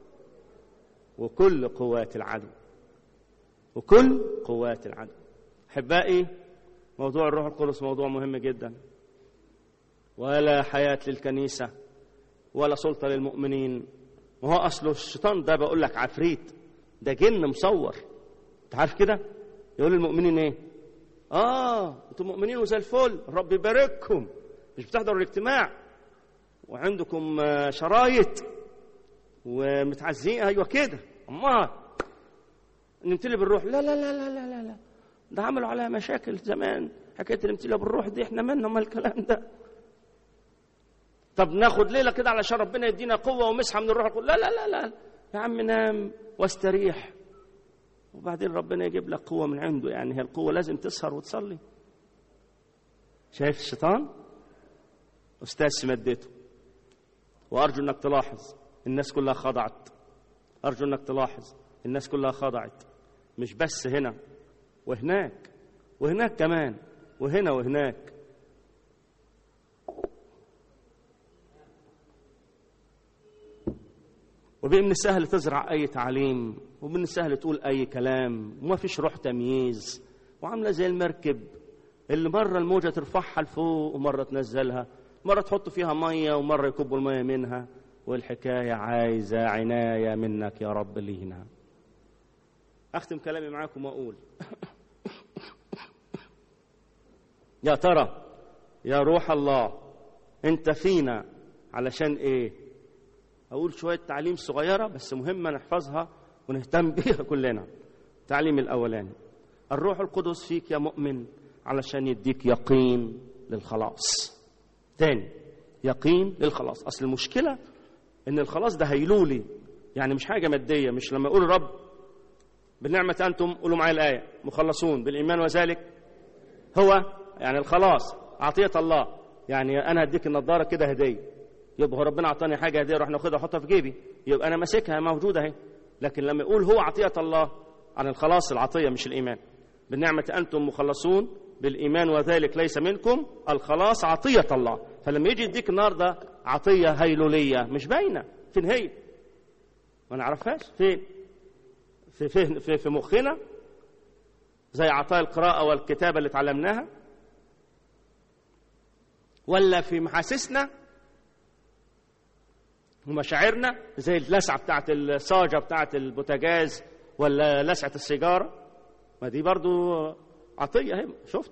وكل قوات العدو، وكل قوات العدو. احبائي، موضوع الروح القدس موضوع مهم جدا. ولا حياه للكنيسه ولا سلطه للمؤمنين. وهو اصله الشيطان ده بقول لك عفريت، ده جن مصور. انت عارف كده؟ يقول للمؤمنين ايه؟ اه انتم مؤمنين وزي الفل، الرب يبارككم، مش بتحضروا الاجتماع وعندكم شرايط ومتعزين. ايوه كده، امال نمتلي بالروح؟ لا لا لا لا لا لا ده عملوا عليها مشاكل زمان حكايه الامتلاء بالروح دي، احنا مالنا ومال الكلام ده. طب ناخد ليله كده علشان ربنا يدينا قوه ومسحه من الروح القدس؟ لا لا لا لا يا عم، نام واستريح وبعدين ربنا يجيب لك قوه من عنده. يعني هي القوه لازم تسهر وتصلي؟ شايف الشيطان أستاذ سمدته. وأرجو أنك تلاحظ الناس كلها خضعت، أرجو أنك تلاحظ الناس كلها خضعت، مش بس هنا وهناك وهناك كمان وهنا وهناك. وبين السهل تزرع أي تعليم، ومن السهل تقول أي كلام، وما فيش روح تمييز، وعاملة زي المركب اللي مرة الموجة ترفعها لفوق ومرة تنزلها، مرة تحط فيها مية ومرة يكبوا المية منها، والحكاية عايزة عناية منك يا رب لينا. أختم كلامي معاكم وأقول يا ترى يا روح الله أنت فينا علشان إيه؟ أقول شوية تعليم صغيرة بس مهمة نحفظها ونهتم بيها كلنا. التعليم الأولاني، الروح القدس فيك يا مؤمن علشان يديك يقين للخلاص. تاني، يقين للخلاص. أصل المشكلة إن الخلاص ده هيلولي، يعني مش حاجة مادية. مش لما يقول رب بالنعمة أنتم، قولوا معايا الآية، مخلصون بالإيمان وذلك هو يعني الخلاص عطية الله. يعني أنا هديك النضارة كده هدية، يبقى ربنا أعطاني حاجة هدية أروح ناخدها أحطها في جيبي، يبقى أنا ماسكها موجودة اهي. لكن لما يقول هو عطية الله، عن الخلاص العطية مش الإيمان. بالنعمة أنتم مخلصون بالإيمان وذلك ليس منكم، الخلاص عطية الله. فلما يجي يديك النهارده عطية هيلولية مش باينة فين هي، ما نعرفهاش فين، في, في, في, في مخنا زي عطايا القراءة والكتابة اللي اتعلمناها، ولا في محاسسنا ومشاعرنا زي اللسعة بتاعت الصاجة بتاعت البوتاجاز ولا لسعة السيجارة. ما دي برضو عطية هي. شفت،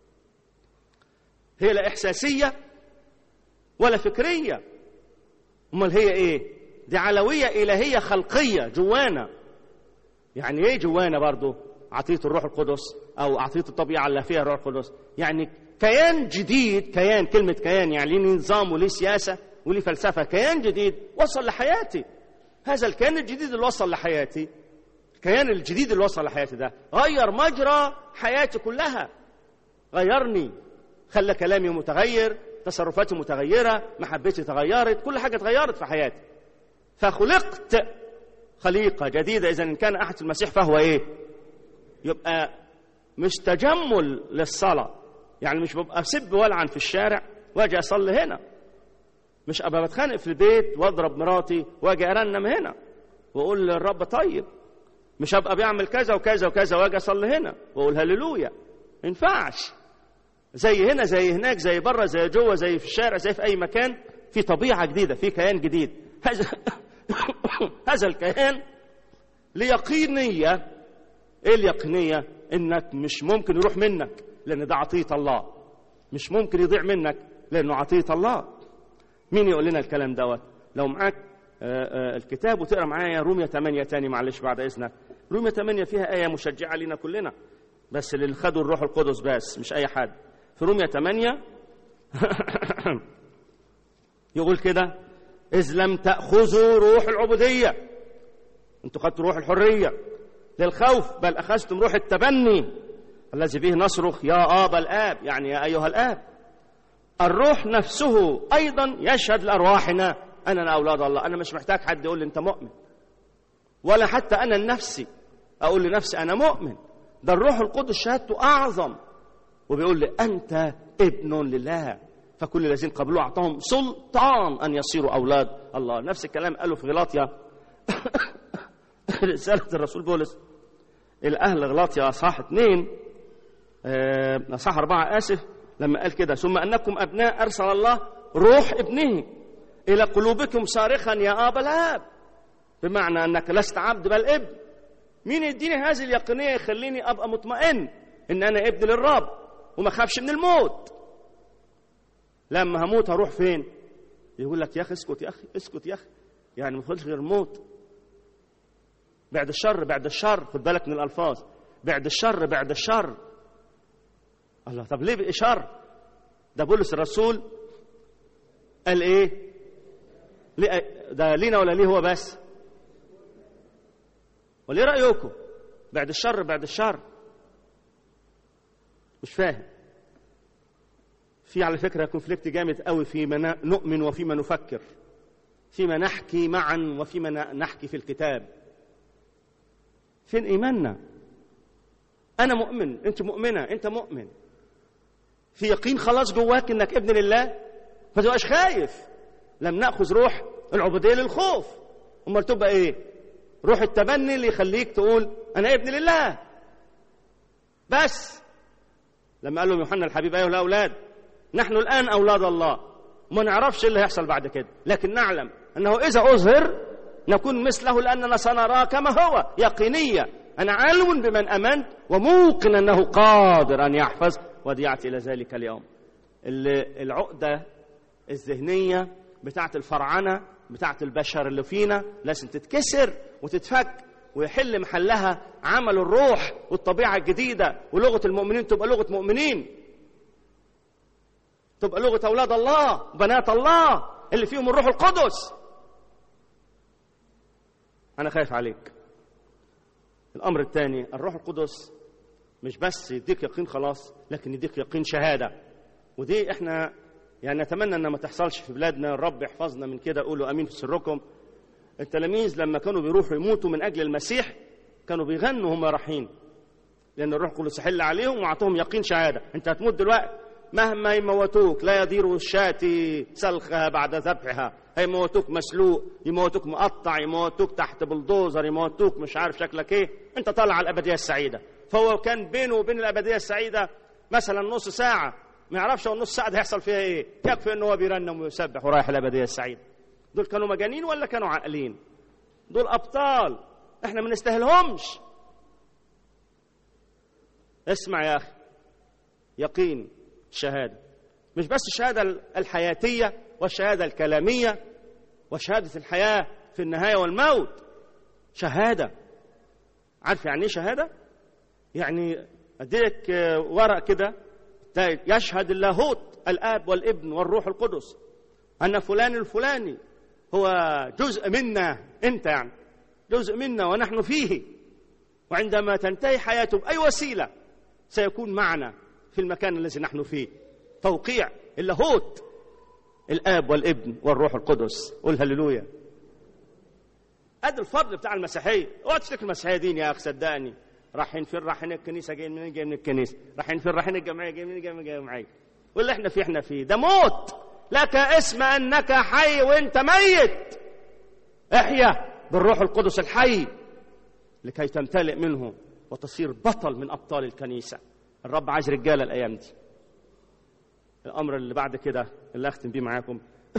هي لا إحساسية ولا فكرية، امال هي ايه؟ دي علوية إلهية خلقية جوانا. يعني ايه جوانا برضو؟ عطية الروح القدس أو عطية الطبيعة اللي فيها الروح القدس، يعني كيان جديد. كيان، كلمة كيان يعني ليه نظام وليه سياسة وليه فلسفة. كيان جديد وصل لحياتي. هذا الكيان الجديد اللي وصل لحياتي، الكيان الجديد اللي وصل لحياتي ده غير مجرى حياتي كلها. غيرني، خلى كلامي متغير، تصرفاتي متغيرة، محبتي تغيرت، كل حاجة تغيرت في حياتي. فخلقت خليقة جديدة. إذا إن كان أحد المسيح فهو إيه؟ يبقى مش تجمل للصلاة، يعني مش ببقى أسب والعن في الشارع واجي أصلي هنا، مش أبقى بتخانق في البيت واضرب مراتي واجي أرنم هنا وأقول للرب طيب، مش هبقى بيعمل كذا وكذا وكذا واجي أصلي هنا وأقول هللويا. ما ينفعش. زي هنا زي هناك، زي بره زي جوه، زي في الشارع زي في أي مكان، في طبيعة جديدة، في كيان جديد. هذا هذا الكيان ليقينية. إيه اليقينية؟ إنك مش ممكن يروح منك لأن ده عطية الله، مش ممكن يضيع منك لأنه عطية الله. مين يقول لنا الكلام دوت؟ لو معاك الكتاب وتقرأ معايا رومية ثمانية تاني معلش بعد إذنك. رومية ثمانية فيها آية مشجعة لنا كلنا، بس اللي خدوا الروح القدس بس، مش أي حد. في رومية ثمانية يقول كده: إذ لم تأخذوا روح العبودية، أنتوا خدتوا روح الحرية للخوف، بل أخذتم روح التبني الذي به نصرخ يا آبا الآب، يعني يا أيها الآب. الروح نفسه أيضا يشهد لأرواحنا أننا أولاد الله. أنا مش محتاج حد يقول لي أنت مؤمن، ولا حتى أنا لنفسي أقول لنفسي أنا مؤمن. ده الروح القدس شهادته أعظم، وبيقول لي أنت ابن لله، فكل الذين قبلوه أعطاهم سلطان أن يصيروا أولاد الله. نفس الكلام قاله في غلاطيا رسالة الرسول بولس الأهل غلاطيا أصحاح اثنين أصحاح أربعة آسف، لما قال كده: ثم أنكم أبناء أرسل الله روح ابنه إلى قلوبكم صارخا يا آبا الآب، بمعنى أنك لست عبد بل ابن. مين يديني هذه اليقينية يخليني أبقى مطمئن إن أنا ابن للرب وما خافش من الموت؟ لما هموت هروح فين؟ يقول لك يا أخي اسكت يا أخي اسكت يا أخي، يعني ما تخلش غير الموت. بعد الشر بعد الشر، خد بالك من الألفاظ، بعد الشر بعد الشر. الله، طب ليه بقى شر؟ ده بولس الرسول قال ايه؟ ده لينا ولا ليه هو بس؟ وليه رأيكم؟ بعد الشر بعد الشر، مش فاهم. في على فكرة كونفليكت جامد قوي فيما نؤمن وفيما نفكر، فيما نحكي معا وفيما نحكي في الكتاب. فين إيماننا؟ أنا مؤمن، أنت مؤمنة، أنت مؤمن، في يقين خلاص جواك إنك ابن لله، ما تبقاش خايف. لم نأخذ روح العبودية للخوف، أمال تبقى إيه؟ روح التبني اللي يخليك تقول أنا ابن لله. بس لما قال لهم يوحنا الحبيب أيها الأولاد نحن الآن أولاد الله، وما نعرفش اللي هيحصل بعد كده، لكن نعلم أنه إذا أظهر نكون مثله لأننا سنراه كما هو. يقينية، أنا عالم بمن أمنت وموقن أنه قادر أن يحفظ وديعتي إلى ذلك اليوم. العقدة الذهنية بتاعت الفرعنة بتاعت البشر اللي فينا لازم تتكسر وتتفك، ويحل محلها عمل الروح والطبيعة الجديدة، ولغة المؤمنين تبقى لغة مؤمنين، تبقى لغة أولاد الله بنات الله اللي فيهم الروح القدس. أنا خايف عليك. الأمر الثاني، الروح القدس مش بس يديك يقين خلاص، لكن يديك يقين شهادة. ودي احنا يعني نتمنى أنها ما تحصلش في بلادنا. الرب يحفظنا من كده. قولوا أمين في سركم. التلاميذ لما كانوا بيروحوا يموتوا من أجل المسيح كانوا بيغنوا هم رايحين، لأن الروح القدس حل عليهم وعطوهم يقين شهادة. أنت هتموت دلوقتي، مهما يموتوك لا يضير الشاة سلخها بعد ذبحها. هيموتوك مسلوق، يموتوك مقطع، يموتوك تحت بلدوزر، يموتوك مش عارف شكلك ايه، انت طالع على الأبدية السعيدة. فهو كان بينه وبين الأبدية السعيدة مثلا نص ساعة، ما يعرفش هو النص ساعة ده هيحصل فيها ايه، يكفي انه هو بيرنم ويسبح ورايح الأبدية السعيدة. دول كانوا مجانين ولا كانوا عاقلين؟ دول أبطال احنا ما نستاهلهمش. اسمع يا أخي، يقين شهادة، مش بس الشهادة الحياتية والشهادة الكلامية وشهادة الحياة في النهاية والموت. شهادة، عارف يعني ايه شهادة؟ يعني أديك ورق كده يشهد اللاهوت الآب والابن والروح القدس أن فلان الفلاني هو جزء منا، أنت يعني جزء منا ونحن فيه، وعندما تنتهي حياته بأي وسيلة سيكون معنا في المكان الذي نحن فيه. توقيع اللاهوت الآب والابن والروح القدس. قول هللويا. ادي الفضل بتاع المسيحيه. اوعى تفتكر المسيحيه دين يا اخي، صدقني. رايحين فين؟ رايحين الكنيسه. جايين منين؟ جايين من الكنيسه. رايحين فين؟ رايحين الجمعيه. جايين منين؟ جايين من الجمعيه. واللي احنا فيه احنا فيه ده موت. لك اسم انك حي وانت ميت. احيا بالروح القدس الحي لكي تمتلئ منه وتصير بطل من ابطال الكنيسه. الرب عايز رجاله الايام دي. الامر اللي بعد كده اللي اختم بيه معاكم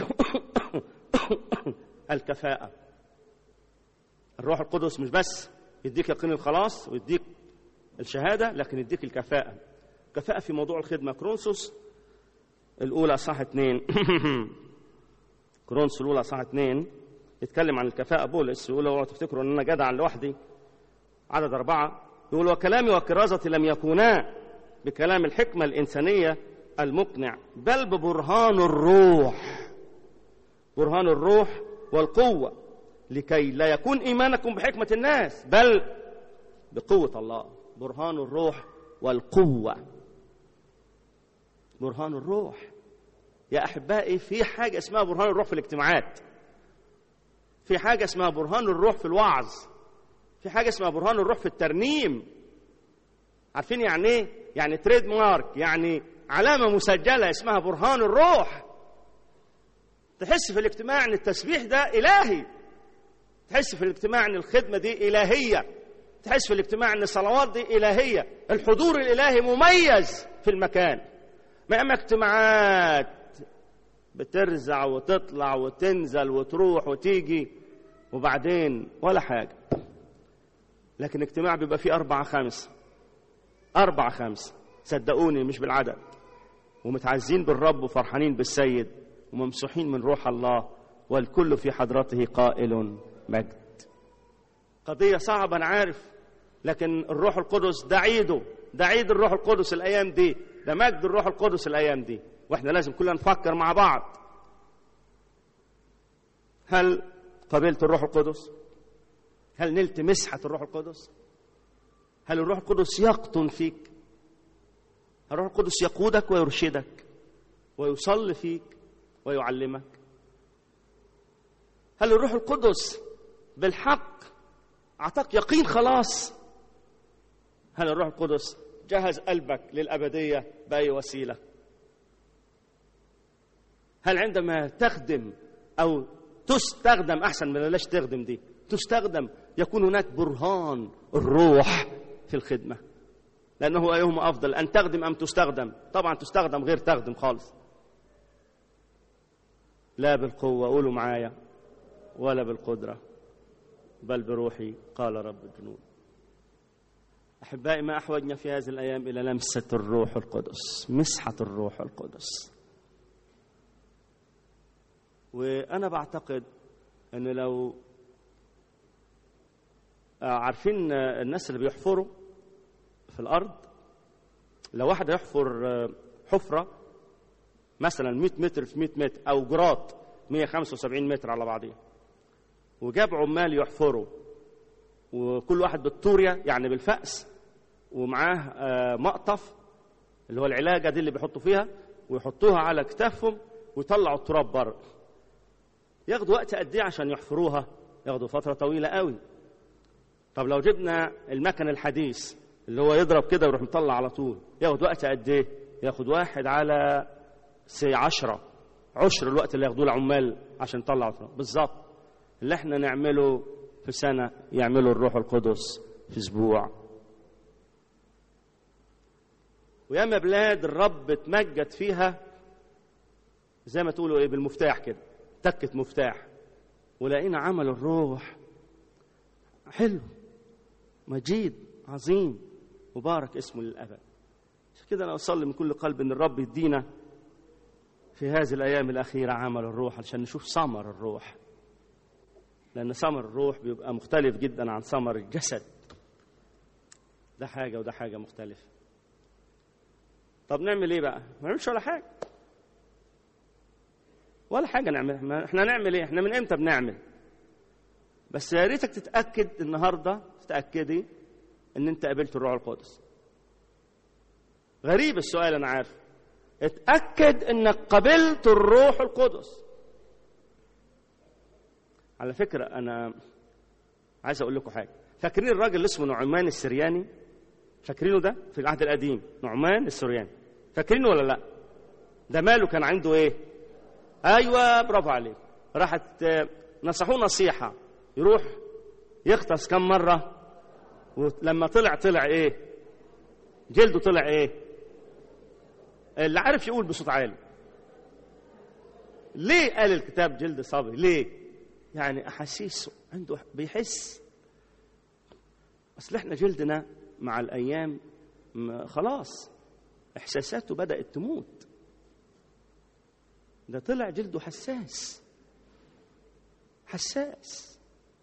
الكفاءه. الروح القدس مش بس يديك يقين الخلاص ويديك الشهاده، لكن يديك الكفاءه. كفاءه في موضوع الخدمه. كورنثوس الاولى صح اثنين كورنثوس الاولى صح اثنين يتكلم عن الكفاءه. بولس يقول اوعوا تفتكروا ان انا جدع لوحدي. عدد اربعه يقول وكلامي وكرازتي لم يكونا بكلام الحكمه الانسانيه المقنع، بل ببرهان الروح. برهان الروح والقوه، لكي لا يكون إيمانكم بحكمة الناس بل بقوة الله. برهان الروح والقوة. برهان الروح يا أحبائي. في حاجة اسمها برهان الروح في الاجتماعات، في حاجة اسمها برهان الروح في الوعظ، في حاجة اسمها برهان الروح في الترنيم. عارفين يعني ايه؟ يعني تريد مارك، يعني علامة مسجلة اسمها برهان الروح. تحس في الاجتماع ان التسبيح ده إلهي، تحس في الاجتماع ان الخدمه دي الهيه، تحس في الاجتماع ان الصلوات دي الهيه. الحضور الالهي مميز في المكان. ما اما اجتماعات بترزع وتطلع وتنزل وتروح وتيجي وبعدين ولا حاجه، لكن اجتماع بيبقى فيه أربعة خمسة أربعة خمسة صدقوني مش بالعدد، ومتعزين بالرب وفرحانين بالسيد وممسوحين من روح الله، والكل في حضرته قائل مجد. قضية صعبة أنا عارف، لكن الروح القدس ده عيده، ده عيد الروح القدس الأيام دي، ده مجد الروح القدس الأيام دي، وإحنا لازم كلنا نفكر مع بعض. هل قبلت الروح القدس؟ هل نلت مسحة الروح القدس؟ هل الروح القدس يقطن فيك؟ الروح القدس يقودك ويرشدك. ويصلي فيك ويعلمك؟ هل الروح القدس بالحق أعطاك يقين خلاص؟ هل الروح القدس جهز قلبك للأبدية بأي وسيلة؟ هل عندما تخدم أو تستخدم، أحسن من لاش تخدم دي، تستخدم، يكون هناك برهان الروح في الخدمة؟ لأنه أيهما أفضل، أن تخدم أم تستخدم؟ طبعا تستخدم غير تخدم خالص. لا بالقوة، قولوا معايا، ولا بالقدرة، بل بروحي قال رب الجنود. أحبائي، ما أحوجنا في هذه الأيام إلى لمسة الروح القدس، مسحة الروح القدس. وأنا بعتقد أن لو عارفين الناس اللي بيحفروا في الأرض، لو واحد يحفر حفرة مثلا مئة متر في مئة متر أو جرات مئة وخمسة وسبعين متر على بعضها، وجاب عمال يحفروا، وكل واحد بالطورية يعني بالفأس، ومعاه مقطف اللي هو العلاجة دي اللي بيحطوا فيها، ويحطوها على كتافهم ويطلعوا التراب بره. ياخدوا وقت قد ايه عشان يحفروها؟ ياخدوا فترة طويلة قوي. طب لو جبنا المكن الحديث اللي هو يضرب كده ويروح مطلع على طول، ياخد وقت قد ايه؟ ياخد واحد على سي عشرة عشر الوقت اللي ياخدوه العمال عشان يطلعوا التراب. بالظبط اللي احنا نعمله في سنة يعمله الروح القدس في اسبوع. وياما بلاد الرب اتمجد فيها زي ما تقولوا ايه، بالمفتاح كده، تكة مفتاح، ولقينا عمل الروح حلو مجيد عظيم مبارك اسمه للأبد. عشان كده أنا أصلي من كل قلب إن الرب يدينا في هذه الأيام الأخيرة عمل الروح عشان نشوف ثمر الروح، لأن ثمر الروح بيبقى مختلف جدا عن ثمر الجسد. ده حاجة وده حاجة مختلفة. طب نعمل إيه بقى؟ ما نعملش ولا حاجة، ولا حاجة نعملها. احنا نعمل إيه؟ احنا من إمتى بنعمل؟ بس يا ريتك تتأكد النهاردة، تتأكدي إن أنت قابلت الروح القدس. غريب السؤال أنا عارف. اتأكد إنك قابلت الروح القدس. على فكرة أنا عايز أقول لكم حاجة. فاكرين الراجل اللي اسمه نعمان السرياني؟ فاكرينه ده في العهد القديم؟ نعمان السرياني، فاكرينه ولا لا؟ ده ماله كان عنده إيه؟ أيوة برافو عليك. راحت نصحوه نصيحة يروح يغطس كم مرة، ولما طلع طلع إيه؟ جلده طلع إيه؟ اللي عارف يقول بصوت عالي. ليه قال الكتاب جلد صبي؟ ليه؟ يعني أحاسيسه عنده، بيحس. أصل إحنا جلدنا مع الأيام خلاص إحساساته بدأت تموت. ده طلع جلده حساس حساس.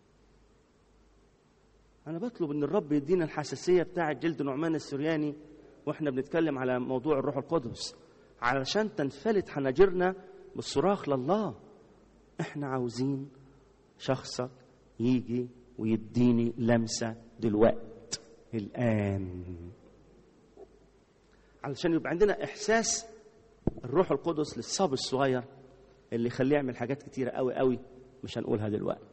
أنا بطلب إن الرب يدينا الحساسية بتاعة جلد نعمان السرياني وإحنا بنتكلم على موضوع الروح القدس، علشان تنفلت حناجرنا بالصراخ لله. إحنا عاوزين شخصك يجي ويديني لمسة دلوقت الآن، علشان يبقى عندنا إحساس الروح القدس للصبي الصغير اللي يخليه يعمل حاجات كتيرة قوي قوي مش هنقولها دلوقتي.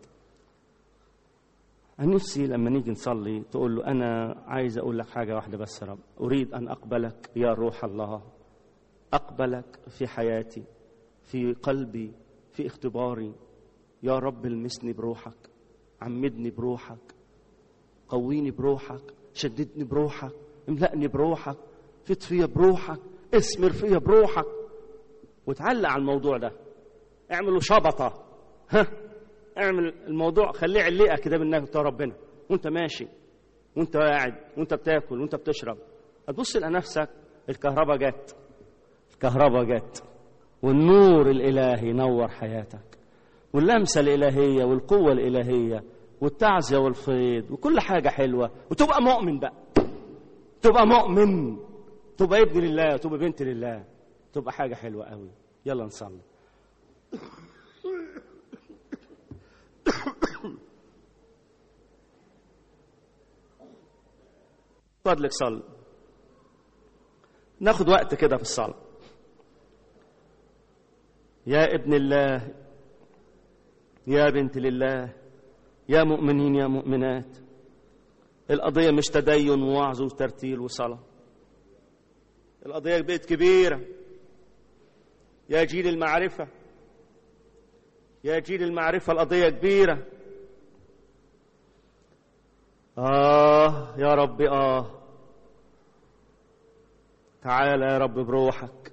أنا نفسي لما نيجي نصلي تقول له أنا عايز أقول لك حاجة واحدة بس يا رب، أريد أن أقبلك يا روح الله، أقبلك في حياتي، في قلبي، في اختباري. يا رب المسني بروحك، عمدني بروحك، قويني بروحك، شددني بروحك، املأني بروحك، فت فيا بروحك، اسمر فيا بروحك. وتعلق على الموضوع ده، اعملوا شبطة، ها اعمل الموضوع، خليه علقة كده بالنبي بتاع ربنا وانت ماشي وانت قاعد وانت بتاكل وانت بتشرب. هتبص لقى نفسك الكهرباء جت، الكهرباء جت والنور الإلهي نور حياتك، واللمسة الإلهية والقوة الإلهية والتعزية والفيض وكل حاجة حلوة. وتبقى مؤمن بقى، تبقى مؤمن، تبقى ابن لله، تبقى بنت لله، تبقى حاجة حلوة قوي. يلا نصلي. فضلك صلي. ناخد وقت كده في الصلاة. يا ابن الله، يا بنت لله، يا مؤمنين يا مؤمنات، القضية مش تدين ووعظ وترتيل وصلاة، القضية بقت كبيرة. يا جيل المعرفة، يا جيل المعرفة، القضية كبيرة. آه يا رب، آه تعال يا رب بروحك،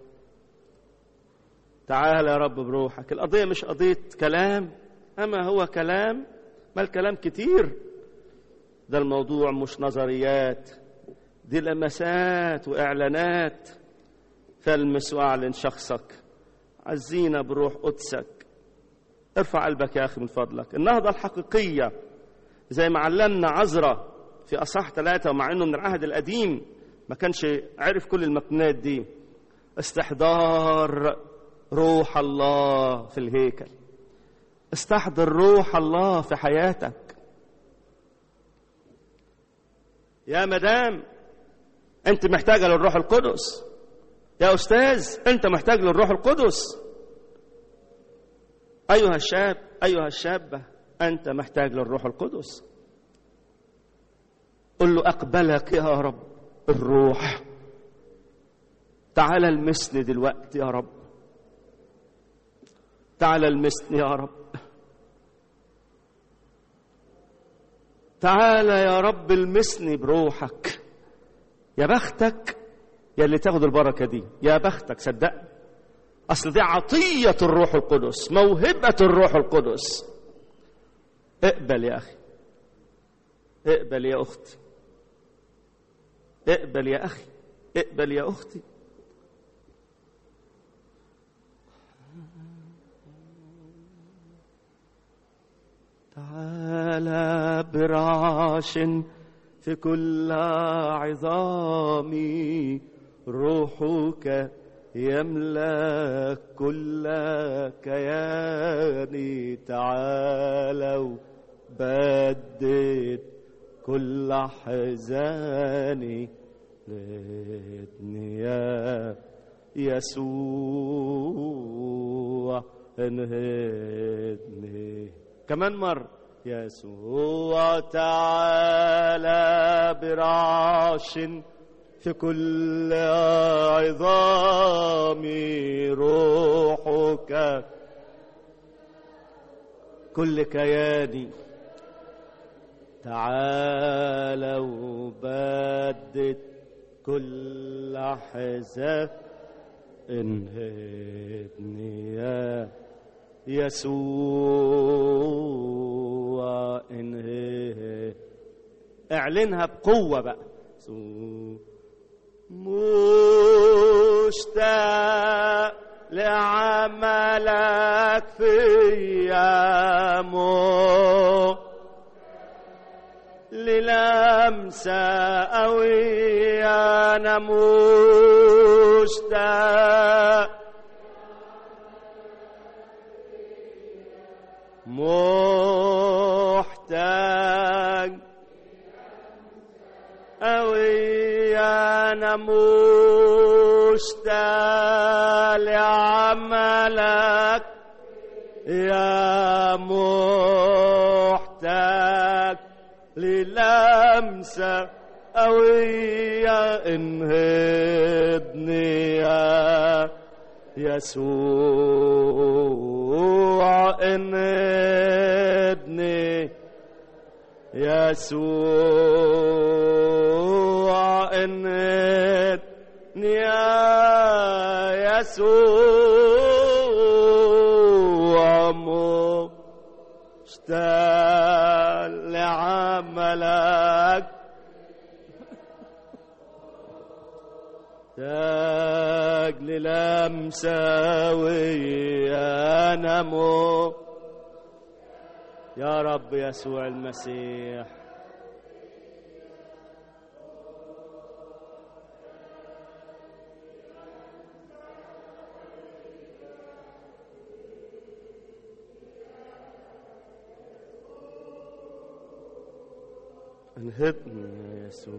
تعال يا رب بروحك. القضية مش قضية كلام، أما هو كلام، ما الكلام كتير. ده الموضوع مش نظريات، دي لمسات وإعلانات. فالمس واعلن شخصك، عزينا بروح قدسك. ارفع قلبك يا أخي من فضلك. النهضة الحقيقية زي ما علمنا عزرا في أصحاح ثلاثة، ومع أنه من العهد القديم ما كانش عرف كل المكنات دي، استحضار روح الله في الهيكل. استحضر روح الله في حياتك. يا مدام أنت محتاجة للروح القدس، يا أستاذ أنت محتاج للروح القدس، أيها الشاب، أيها الشابة، أنت محتاج للروح القدس. قل له أقبلك يا رب الروح، تعال المسني دلوقتي يا رب، تعال المسني يا رب، تعال يا رب المسني بروحك. يا بختك يا اللي تاخد البركة دي، يا بختك صدقني، أصل دي عطية الروح القدس، موهبة الروح القدس. اقبل يا أخي، اقبل يا أختي، اقبل يا أخي، اقبل يا أختي. تعالى برعش في كل عظامي، روحك يملك كل كياني. تعالى وبدد كل حزاني، لدني يا يسوع انهدني. كمان مرة، يسوع تعالى برعش في كل عظامي، روحك كل كياني. تعالى وبدد كل حزان، انهدني يا يسوع انهدني. اعلنها بقوة بقى. مشتاق لعملك فيا، مو للمسة قوية، أنا مشتاق محتاج قوي، أنا مشتاق لعملك يا محتاج للمسة قوية. انهضني يا يسوع، انهضني يسوع، انهضني يا يسوع، مشتاق لعملك، محتاج للمسة ويا نمو. يا رب يسوع المسيح، انهضني يا يسوع.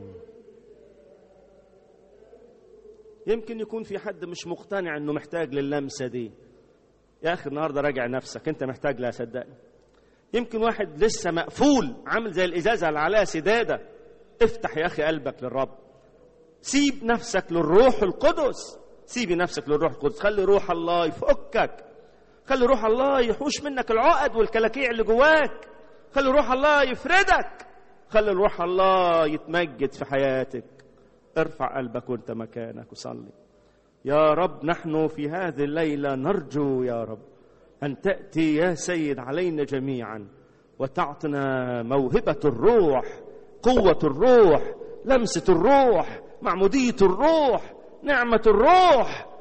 يمكن يكون في حد مش مقتنع انه محتاج للمسة دي، يا أخي النهاردة راجع نفسك، أنت محتاج لها صدقني. يمكن واحد لسه مقفول عامل زي الإزازة اللي عليها سدادة. افتح يا أخي قلبك للرب، سيب نفسك للروح القدس، سيبي نفسك للروح القدس، خلي روح الله يفكك، خلي روح الله يحوش منك العقد والكلاكيع اللي جواك، خلي روح الله يفردك، خلي روح الله يتمجد في حياتك. ارفع قلبك وانت مكانك وصلي. يا رب نحن في هذه الليلة نرجو يا رب أن تأتي يا سيد علينا جميعا وتعطنا موهبة الروح، قوة الروح، لمسة الروح، معمودية الروح، نعمة الروح،